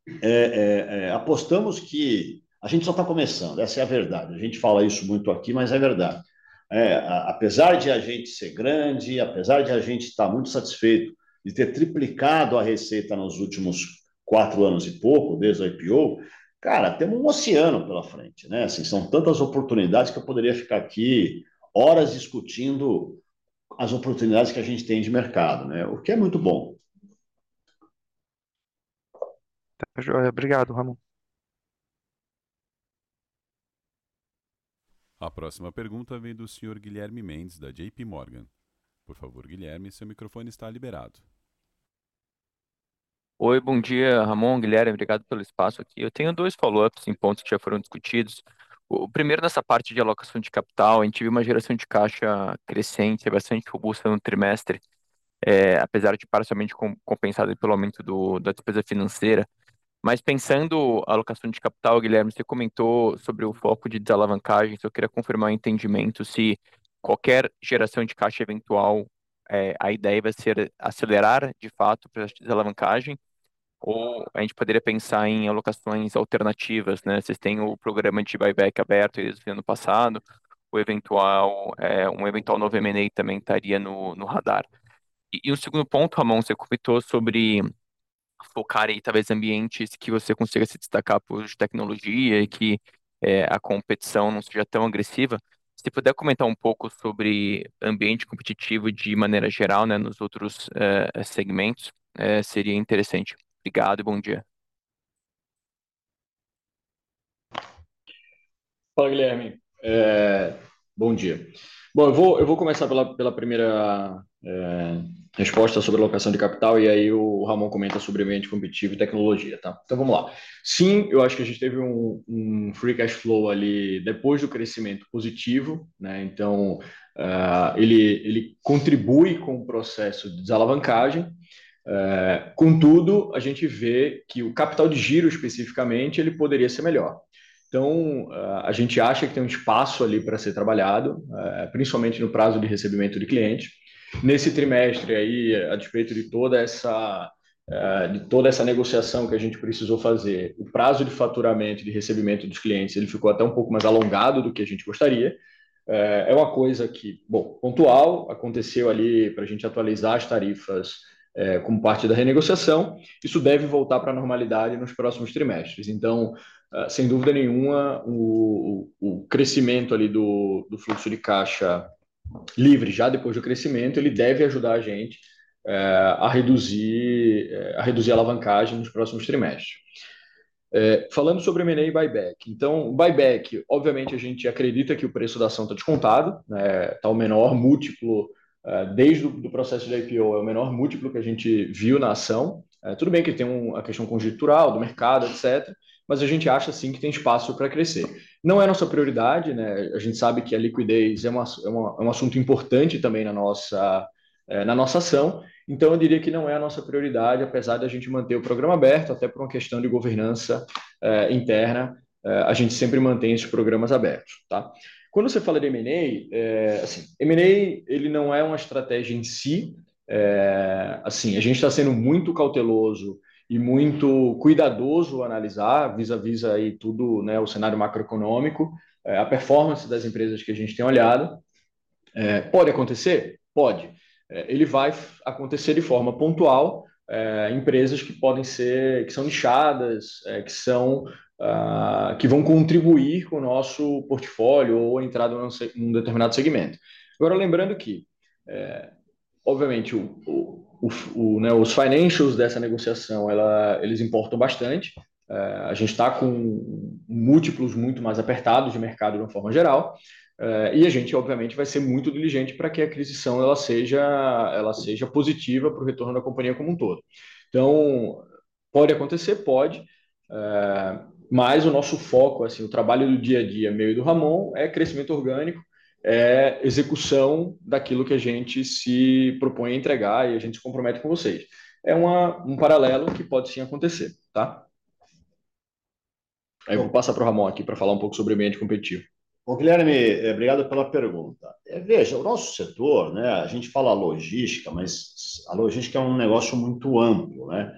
Speaker 2: apostamos que a gente só está começando, essa é a verdade. A gente fala isso muito aqui, mas é verdade. Apesar de a gente ser grande, apesar de a gente estar muito satisfeito de ter triplicado a receita nos últimos 4 anos e pouco, desde o IPO, cara, temos um oceano pela frente, né? Assim, são tantas oportunidades que eu poderia ficar aqui horas discutindo as oportunidades que a gente tem de mercado, né? O que é muito bom.
Speaker 7: Tá, joia. Obrigado, Ramon.
Speaker 1: A próxima pergunta vem do Sr. Guilherme Mendes, da JP Morgan. Por favor, Guilherme, seu microfone está liberado.
Speaker 8: Oi, bom dia, Ramon, Guilherme, obrigado pelo espaço aqui. Eu tenho dois follow-ups em pontos que já foram discutidos. O primeiro, nessa parte de alocação de capital, a gente viu uma geração de caixa crescente, bastante robusta no trimestre, apesar de parcialmente compensada pelo aumento da despesa financeira. Mas pensando a alocação de capital, Guilherme, você comentou sobre o foco de desalavancagem, eu queria confirmar o entendimento se qualquer geração de caixa eventual, a ideia vai ser acelerar de fato para a desalavancagem, ou a gente poderia pensar em alocações alternativas, né? Vocês têm o programa de buyback aberto desde o ano passado, um eventual novo M&A também estaria no radar. E o segundo ponto, Ramon, você comentou sobre focar em talvez ambientes que você consiga se destacar por tecnologia e que a competição não seja tão agressiva. Se puder comentar um pouco sobre ambiente competitivo de maneira geral, né, nos outros segmentos, seria interessante. Obrigado e bom dia.
Speaker 3: Fala, Guilherme. Bom dia. Bom, eu vou começar pela primeira resposta sobre alocação de capital e aí o Ramon comenta sobre ambiente competitivo e tecnologia, tá? Então vamos lá. Sim, eu acho que a gente teve um free cash flow ali depois do crescimento positivo, né? Então ele contribui com o processo de desalavancagem. Contudo, a gente vê que o capital de giro especificamente ele poderia ser melhor. Então, a gente acha que tem um espaço ali para ser trabalhado, principalmente no prazo de recebimento de cliente. Nesse trimestre aí, a despeito de toda essa negociação que a gente precisou fazer, o prazo de faturamento e de recebimento dos clientes ele ficou até um pouco mais alongado do que a gente gostaria. É uma coisa que, bom, pontual, aconteceu ali para a gente atualizar as tarifas como parte da renegociação. Isso deve voltar para a normalidade nos próximos trimestres. Então, sem dúvida nenhuma, o crescimento ali do fluxo de caixa livre, já depois do crescimento, ele deve ajudar a gente a reduzir a alavancagem nos próximos trimestres. Falando sobre M&A e buyback. Então, o buyback, obviamente, a gente acredita que o preço da ação está descontado, né? Está o menor múltiplo, desde o processo de IPO, é o menor múltiplo que a gente viu na ação. Tudo bem que tem a questão conjuntural do mercado, etc., mas a gente acha sim que tem espaço para crescer. Não é nossa prioridade, né? A gente sabe que a liquidez é um assunto importante também na nossa ação, então eu diria que não é a nossa prioridade, apesar de a gente manter o programa aberto, até por uma questão de governança interna, a gente sempre mantém esses programas abertos, tá? Quando você fala de M&A, assim, M&A ele não é uma estratégia em si, assim, a gente está sendo muito cauteloso e muito cuidadoso ao analisar, vis-à-vis aí tudo, né, o cenário macroeconômico, a performance das empresas que a gente tem olhado. Pode acontecer? Pode. Ele vai acontecer de forma pontual, empresas que podem ser, que são nichadas, que vão contribuir com o nosso portfólio ou entrada num determinado segmento. Agora, lembrando que, obviamente, né, os financials dessa negociação, eles importam bastante. A gente está com múltiplos muito mais apertados de mercado de uma forma geral. E a gente, obviamente, vai ser muito diligente para que a aquisição ela seja positiva para o retorno da companhia como um todo. Então, pode acontecer, pode, mas o nosso foco, assim, o trabalho do dia a dia, meu e do Ramon, é crescimento orgânico, execução daquilo que a gente se propõe a entregar e a gente se compromete com vocês. É um paralelo que pode sim acontecer, tá? Aí eu vou passar para o Ramon aqui para falar um pouco sobre o ambiente competitivo.
Speaker 2: Bom, Guilherme, obrigado pela pergunta. Veja, o nosso setor, né, a gente fala logística, mas a logística é um negócio muito amplo, né?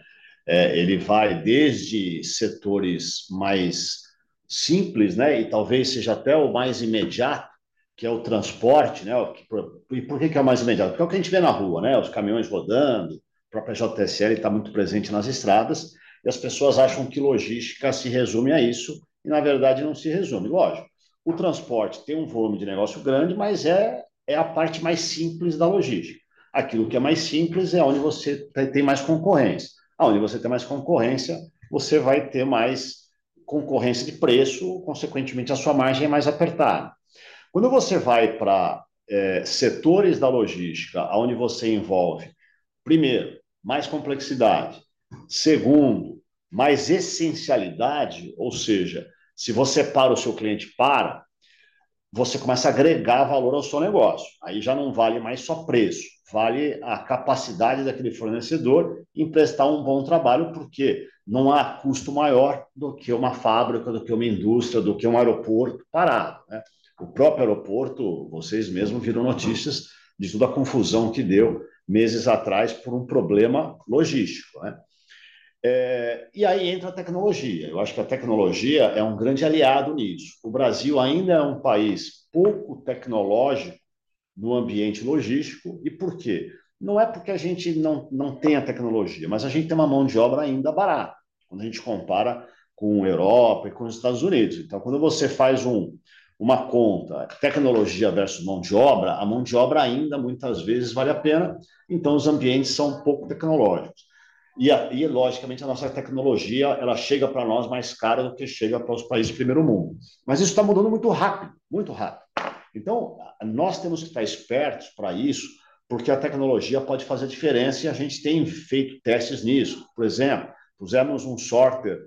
Speaker 2: Ele vai desde setores mais simples, né, e talvez seja até o mais imediato, que é o transporte, né? E por que é o mais imediato? Porque é o que a gente vê na rua, né? Os caminhões rodando, a própria JSL está muito presente nas estradas, e as pessoas acham que logística se resume a isso, e na verdade não se resume. Lógico, o transporte tem um volume de negócio grande, mas é a parte mais simples da logística. Aquilo que é mais simples é onde você tem mais concorrência. Onde você tem mais concorrência, você vai ter mais concorrência de preço, consequentemente a sua margem é mais apertada. Quando você vai para setores da logística, onde você envolve, primeiro, mais complexidade, segundo, mais essencialidade, ou seja, se você para, o seu cliente para, você começa a agregar valor ao seu negócio. Aí já não vale mais só preço, vale a capacidade daquele fornecedor em prestar um bom trabalho, porque não há custo maior do que uma fábrica, do que uma indústria, do que um aeroporto parado, né? O próprio aeroporto, vocês mesmos viram notícias de toda a confusão que deu meses atrás por um problema logístico, né? E aí entra a tecnologia. Eu acho que a tecnologia é um grande aliado nisso. O Brasil ainda é um país pouco tecnológico no ambiente logístico. E por quê? Não é porque a gente não tem a tecnologia, mas a gente tem uma mão de obra ainda barata, quando a gente compara com a Europa e com os Estados Unidos. Então, quando você faz uma conta, tecnologia versus mão de obra, a mão de obra ainda muitas vezes vale a pena, então os ambientes são pouco tecnológicos. E logicamente, a nossa tecnologia ela chega para nós mais cara do que chega para os países do primeiro mundo. Mas isso está mudando muito rápido, muito rápido. Então, nós temos que estar espertos para isso, porque a tecnologia pode fazer diferença e a gente tem feito testes nisso. Por exemplo, pusemos um sorter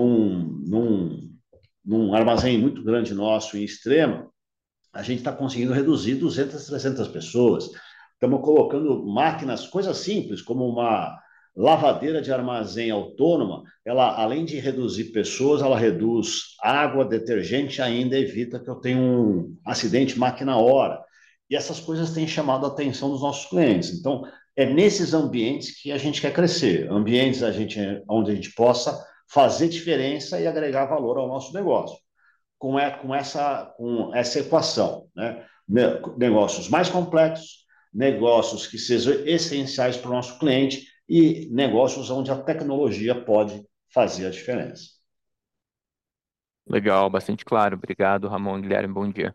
Speaker 2: num armazém muito grande nosso em Extrema, a gente está conseguindo reduzir 200, 300 pessoas. Estamos colocando máquinas, coisas simples, como uma lavadeira de armazém autônoma, ela, além de reduzir pessoas, ela reduz água, detergente, ainda evita que eu tenha um acidente máquina-hora. E essas coisas têm chamado a atenção dos nossos clientes. Então, é nesses ambientes que a gente quer crescer, ambientes onde a gente possa fazer diferença e agregar valor ao nosso negócio com essa equação, né? Negócios mais complexos, negócios que sejam essenciais para o nosso cliente e negócios onde a tecnologia pode fazer a diferença.
Speaker 8: Legal, bastante claro. Obrigado, Ramon, Guilherme, bom dia.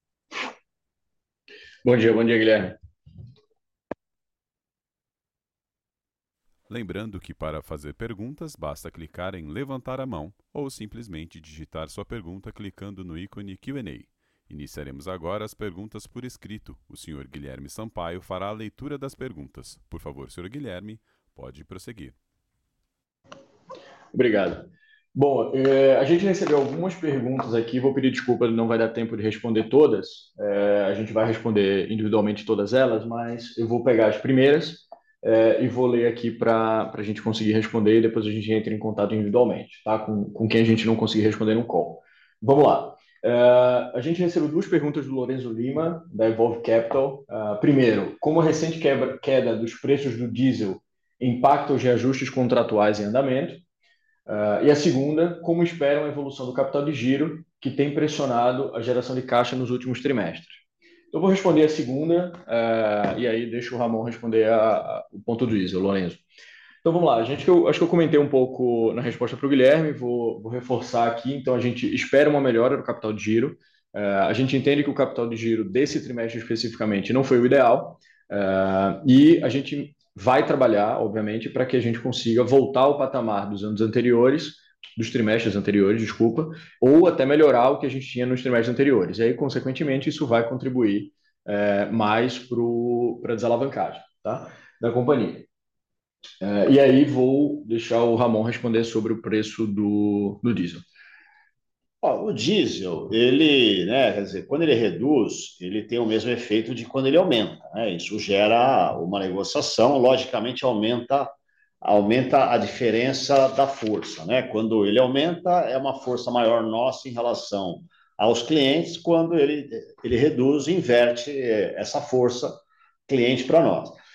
Speaker 3: Bom dia, Guilherme.
Speaker 1: Lembrando que para fazer perguntas basta clicar em levantar a mão ou simplesmente digitar sua pergunta clicando no ícone Q&A. Iniciaremos agora as perguntas por escrito. O senhor Guilherme Sampaio fará a leitura das perguntas. Por favor, senhor Guilherme, pode prosseguir.
Speaker 3: Obrigado. Bom, a gente recebeu algumas perguntas aqui, vou pedir desculpa, não vai dar tempo de responder todas. A gente vai responder individualmente todas elas, mas eu vou pegar as primeiras e vou ler aqui para a gente conseguir responder e depois a gente entra em contato individualmente, tá? Com quem a gente não conseguir responder no call. Vamos lá. A gente recebeu duas perguntas do Lorenzo Lima, da Evolve Capital. Primeiro, como a recente queda dos preços do diesel impacta os reajustes contratuais em andamento? E a segunda, como esperam a evolução do capital de giro, que tem pressionado a geração de caixa nos últimos trimestres? Eu vou responder a segunda, e aí deixo o Ramon responder o ponto do diesel, Lorenzo. Então vamos lá, acho que eu comentei um pouco na resposta para o Guilherme, vou reforçar aqui. Então a gente espera uma melhora do capital de giro. A gente entende que o capital de giro desse trimestre especificamente não foi o ideal, e a gente vai trabalhar, obviamente, para que a gente consiga voltar ao patamar dos anos anteriores, dos trimestres anteriores, desculpa, ou até melhorar o que a gente tinha nos trimestres anteriores. E aí, consequentemente, isso vai contribuir mais para a desalavancagem, tá, da companhia. E aí vou deixar o Ramon responder sobre o preço do diesel.
Speaker 2: O diesel, ele, né, quer dizer, quando ele reduz, ele tem o mesmo efeito de quando ele aumenta, né? Isso gera uma negociação, logicamente aumenta a diferença da força, né? Quando ele aumenta, é uma força maior nossa em relação aos clientes, quando ele reduz, inverte essa força cliente para nós.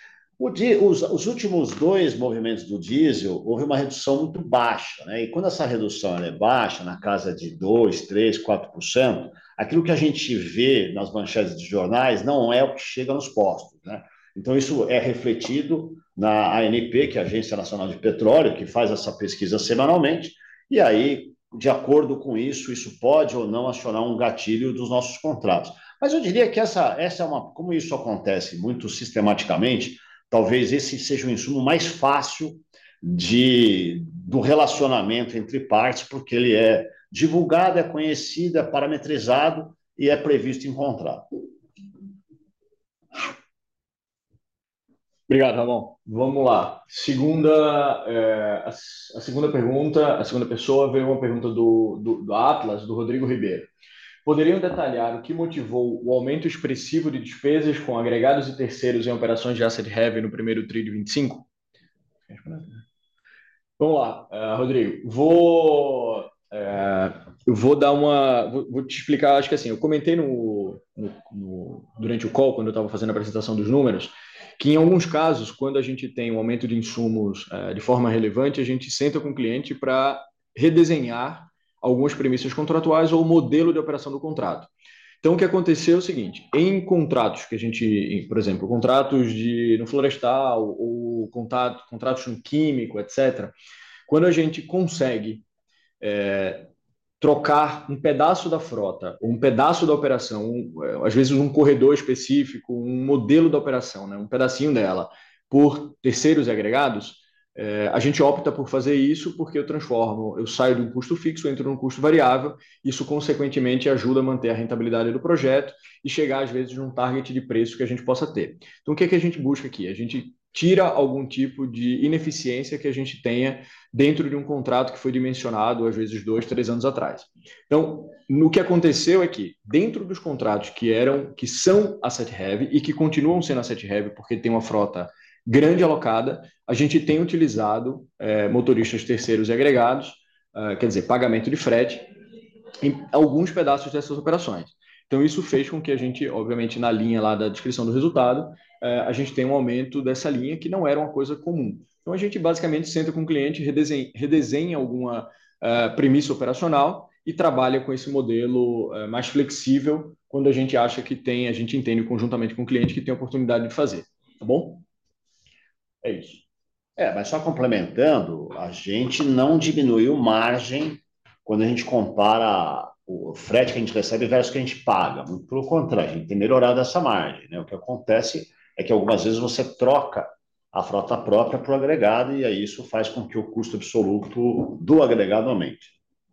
Speaker 2: Os últimos dois movimentos do diesel, houve uma redução muito baixa, né? E quando essa redução é baixa, na casa de 2, 3, 4%, aquilo que a gente vê nas manchetes de jornais não é o que chega nos postos, né? Então, isso é refletido na ANP, que é a Agência Nacional de Petróleo, que faz essa pesquisa semanalmente, e aí, de acordo com isso, isso pode ou não acionar um gatilho dos nossos contratos. Mas eu diria que essa é uma. Como isso acontece muito sistematicamente, talvez esse seja o insumo mais fácil do relacionamento entre partes, porque ele é divulgado, é conhecido, é parametrizado e é previsto em contrato.
Speaker 3: Obrigado, Ramon. Vamos lá. A segunda pergunta, a segunda pessoa veio uma pergunta do Atlas, do Rodrigo Ribeiro. Poderiam detalhar o que motivou o aumento expressivo de despesas com agregados e terceiros em operações de asset heavy no primeiro TRI de 25? Vamos lá, Rodrigo. Eu vou dar vou te explicar. Acho que assim, eu comentei durante o call, quando eu estava fazendo a apresentação dos números, que em alguns casos, quando a gente tem um aumento de insumos de forma relevante, a gente senta com o cliente para redesenhar algumas premissas contratuais ou o modelo de operação do contrato. Então, o que aconteceu é o seguinte: em contratos que a gente, por exemplo, contratos no florestal ou contratos no químico, etc., quando a gente consegue trocar um pedaço da frota, um pedaço da operação, às vezes um corredor específico, um modelo da operação, né, um pedacinho dela, por terceiros e agregados, a gente opta por fazer isso porque eu saio de um custo fixo, entro num custo variável, isso consequentemente ajuda a manter a rentabilidade do projeto e chegar às vezes num target de preço que a gente possa ter. Então o que é que a gente busca aqui? A gente tira algum tipo de ineficiência que a gente tenha dentro de um contrato que foi dimensionado às vezes 2, 3 anos atrás. Então, no que aconteceu é que dentro dos contratos que são asset heavy e que continuam sendo asset heavy porque tem uma frota grande alocada, a gente tem utilizado motoristas terceiros e agregados, quer dizer, pagamento de frete, em alguns pedaços dessas operações. Então, isso fez com que a gente, obviamente, na linha lá da descrição do resultado, a gente tenha um aumento dessa linha que não era uma coisa comum. Então, a gente basicamente senta com o cliente, redesenha alguma premissa operacional e trabalha com esse modelo mais flexível quando a gente acha que a gente entende conjuntamente com o cliente que tem a oportunidade de fazer. Tá bom? É isso.
Speaker 2: Mas só complementando, a gente não diminuiu margem quando a gente compara o frete que a gente recebe versus o que a gente paga. Muito pelo contrário, a gente tem melhorado essa margem, né? O que acontece é que algumas vezes você troca a frota própria para o agregado e aí isso faz com que o custo absoluto do agregado aumente.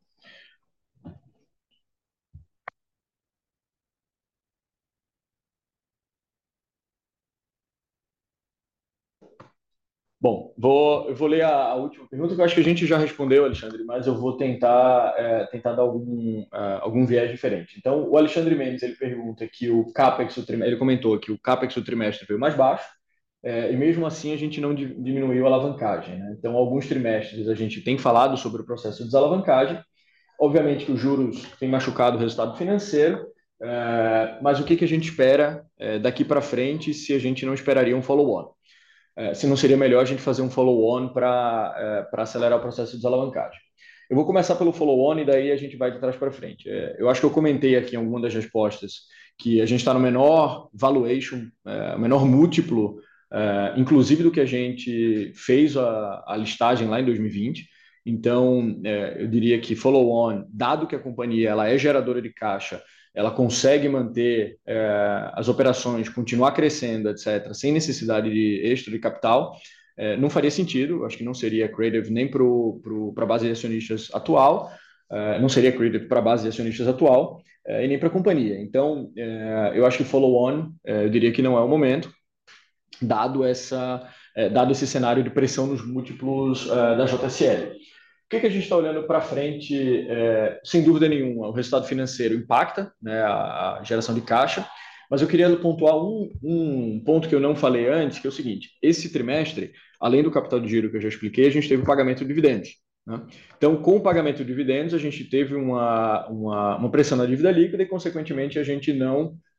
Speaker 3: Bom, eu vou ler a última pergunta, que eu acho que a gente já respondeu, Alexandre, mas eu vou tentar dar algum viés diferente. Então, o Alexandre Mendes, ele pergunta que o CAPEX, ele comentou que o CAPEX do trimestre veio mais baixo, e mesmo assim a gente não diminuiu a alavancagem, né? Então, alguns trimestres a gente tem falado sobre o processo de desalavancagem, obviamente que os juros têm machucado o resultado financeiro, mas o que a gente espera daqui para frente se a gente não esperaria um follow-on? Se não seria melhor a gente fazer um follow-on para acelerar o processo de desalavancagem. Eu vou começar pelo follow-on e daí a gente vai de trás para frente. Eu acho que eu comentei aqui em alguma das respostas que a gente está no menor valuation, menor múltiplo, inclusive do que a gente fez a listagem lá em 2020. Então, eu diria que follow-on, dado que a companhia ela é geradora de caixa, ela consegue manter as operações, continuar crescendo, etc., sem necessidade de extra de capital, não faria sentido. Acho que não seria creative nem para a base de acionistas atual, não seria creative para a base de acionistas atual e nem para a companhia. Então, eu acho que follow-on, eu diria que não é o momento, dado esse cenário de pressão nos múltiplos da JSL. O que a gente está olhando para frente? Sem dúvida nenhuma, o resultado financeiro impacta, né, a geração de caixa, mas eu queria pontuar um ponto que eu não falei antes, que é o seguinte: esse trimestre, além do capital de giro que eu já expliquei, a gente teve o pagamento de dividendos, né? Então, com o pagamento de dividendos, a gente teve uma pressão na dívida líquida e, consequentemente, a gente não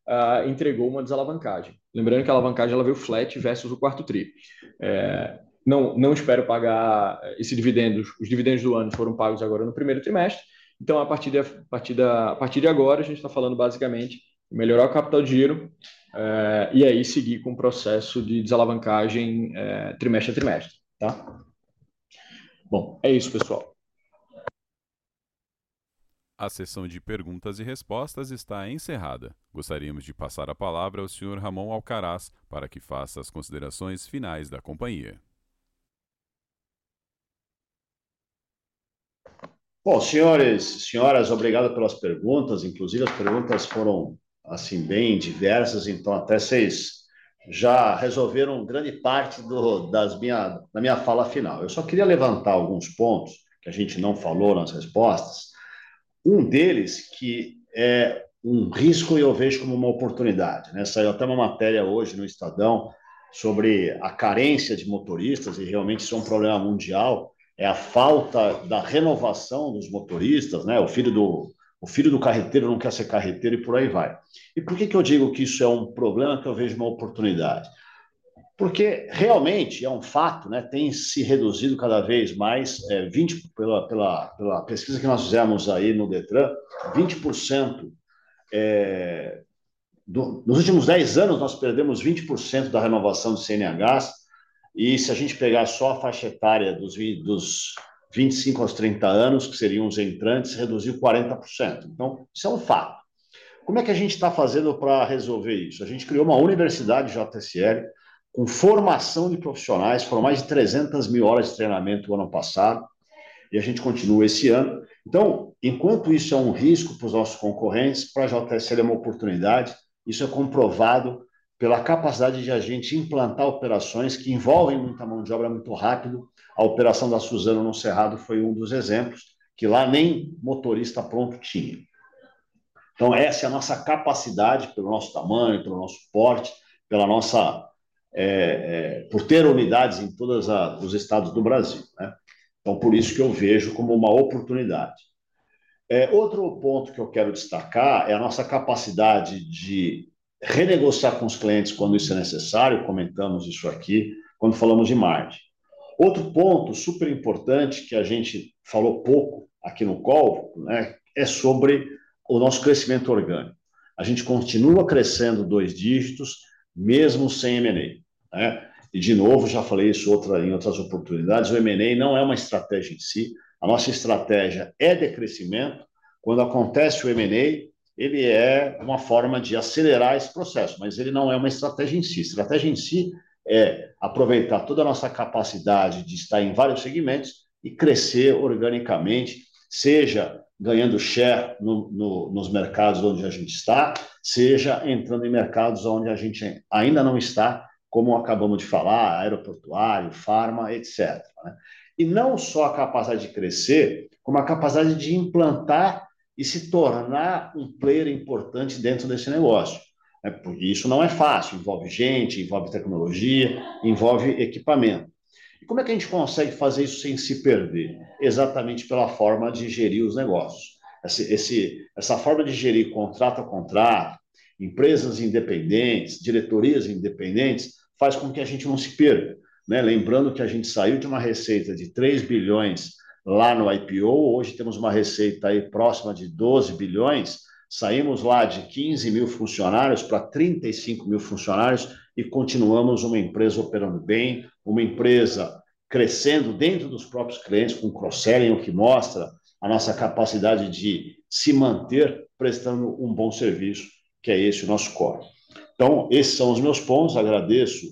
Speaker 3: entregou uma desalavancagem. Lembrando que a alavancagem ela veio flat versus o quarto tri. Não espero pagar esse dividendos. Os dividendos do ano foram pagos agora no primeiro trimestre. Então, a partir de agora, a gente está falando basicamente melhorar o capital de giro e aí seguir com o processo de desalavancagem trimestre a trimestre. Tá? Bom, é isso, pessoal.
Speaker 1: A sessão de perguntas e respostas está encerrada. Gostaríamos de passar a palavra ao Sr. Ramon Alcaraz para que faça as considerações finais da companhia.
Speaker 2: Bom, senhores, senhoras, obrigado pelas perguntas. Inclusive, as perguntas foram, assim, bem diversas, então até vocês já resolveram grande parte da minha fala final. Eu só queria levantar alguns pontos que a gente não falou nas respostas. Um deles que é um risco e eu vejo como uma oportunidade, né? Saiu até uma matéria hoje no Estadão sobre a carência de motoristas e realmente isso é um problema mundial, é a falta da renovação dos motoristas, né? O filho do carreteiro não quer ser carreteiro e por aí vai. E por que eu digo que isso é um problema que eu vejo uma oportunidade? Porque realmente é um fato, né? Tem se reduzido cada vez mais, 20, pela pesquisa que nós fizemos aí no Detran, 20%, nos últimos 10 anos nós perdemos 20% da renovação de CNHs, e se a gente pegar só a faixa etária dos 25 aos 30 anos, que seriam os entrantes, reduziu 40%. Então, isso é um fato. Como é que a gente está fazendo para resolver isso? A gente criou uma universidade JSL, com formação de profissionais, foram mais de 300 mil horas de treinamento no ano passado, e a gente continua esse ano. Então, enquanto isso é um risco para os nossos concorrentes, para a JSL é uma oportunidade, isso é comprovado pela capacidade de a gente implantar operações que envolvem muita mão de obra muito rápido. A operação da Suzano no Cerrado foi um dos exemplos, que lá nem motorista pronto tinha. Então, essa é a nossa capacidade, pelo nosso tamanho, pelo nosso porte, pela nossa por ter unidades em todos os estados do Brasil, né? Então, por isso que eu vejo como uma oportunidade. Outro ponto que eu quero destacar é a nossa capacidade de renegociar com os clientes quando isso é necessário, comentamos isso aqui, quando falamos de margem. Outro ponto super importante que a gente falou pouco aqui no call, né, é sobre o nosso crescimento orgânico. A gente continua crescendo 2 dígitos, mesmo sem M&A, né? E, de novo, já falei isso em outras oportunidades, o M&A não é uma estratégia em si, a nossa estratégia é de crescimento. Quando acontece o M&A, ele é uma forma de acelerar esse processo, mas ele não é uma estratégia em si. A estratégia em si é aproveitar toda a nossa capacidade de estar em vários segmentos e crescer organicamente, seja ganhando share nos mercados onde a gente está, seja entrando em mercados onde a gente ainda não está, como acabamos de falar, aeroportuário, farma, etc. Né? E não só a capacidade de crescer, como a capacidade de implantar e se tornar um player importante dentro desse negócio. Porque isso não é fácil, envolve gente, envolve tecnologia, envolve equipamento. E como é que a gente consegue fazer isso sem se perder? Exatamente pela forma de gerir os negócios. Essa forma de gerir contrato a contrato, empresas independentes, diretorias independentes, faz com que a gente não se perca, né? Lembrando que a gente saiu de uma receita de 3 bilhões lá no IPO, hoje temos uma receita aí próxima de 12 bilhões, saímos lá de 15 mil funcionários para 35 mil funcionários e continuamos uma empresa operando bem, uma empresa crescendo dentro dos próprios clientes com cross-selling, o que mostra a nossa capacidade de se manter prestando um bom serviço, que é esse o nosso core. Então, esses são os meus pontos, agradeço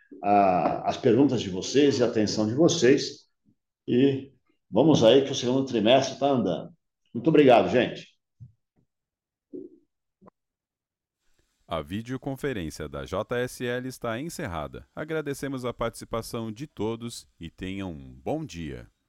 Speaker 2: as perguntas de vocês e a atenção de vocês, e vamos aí que o segundo trimestre está andando. Muito obrigado, gente.
Speaker 1: A videoconferência da JSL está encerrada. Agradecemos a participação de todos e tenham um bom dia.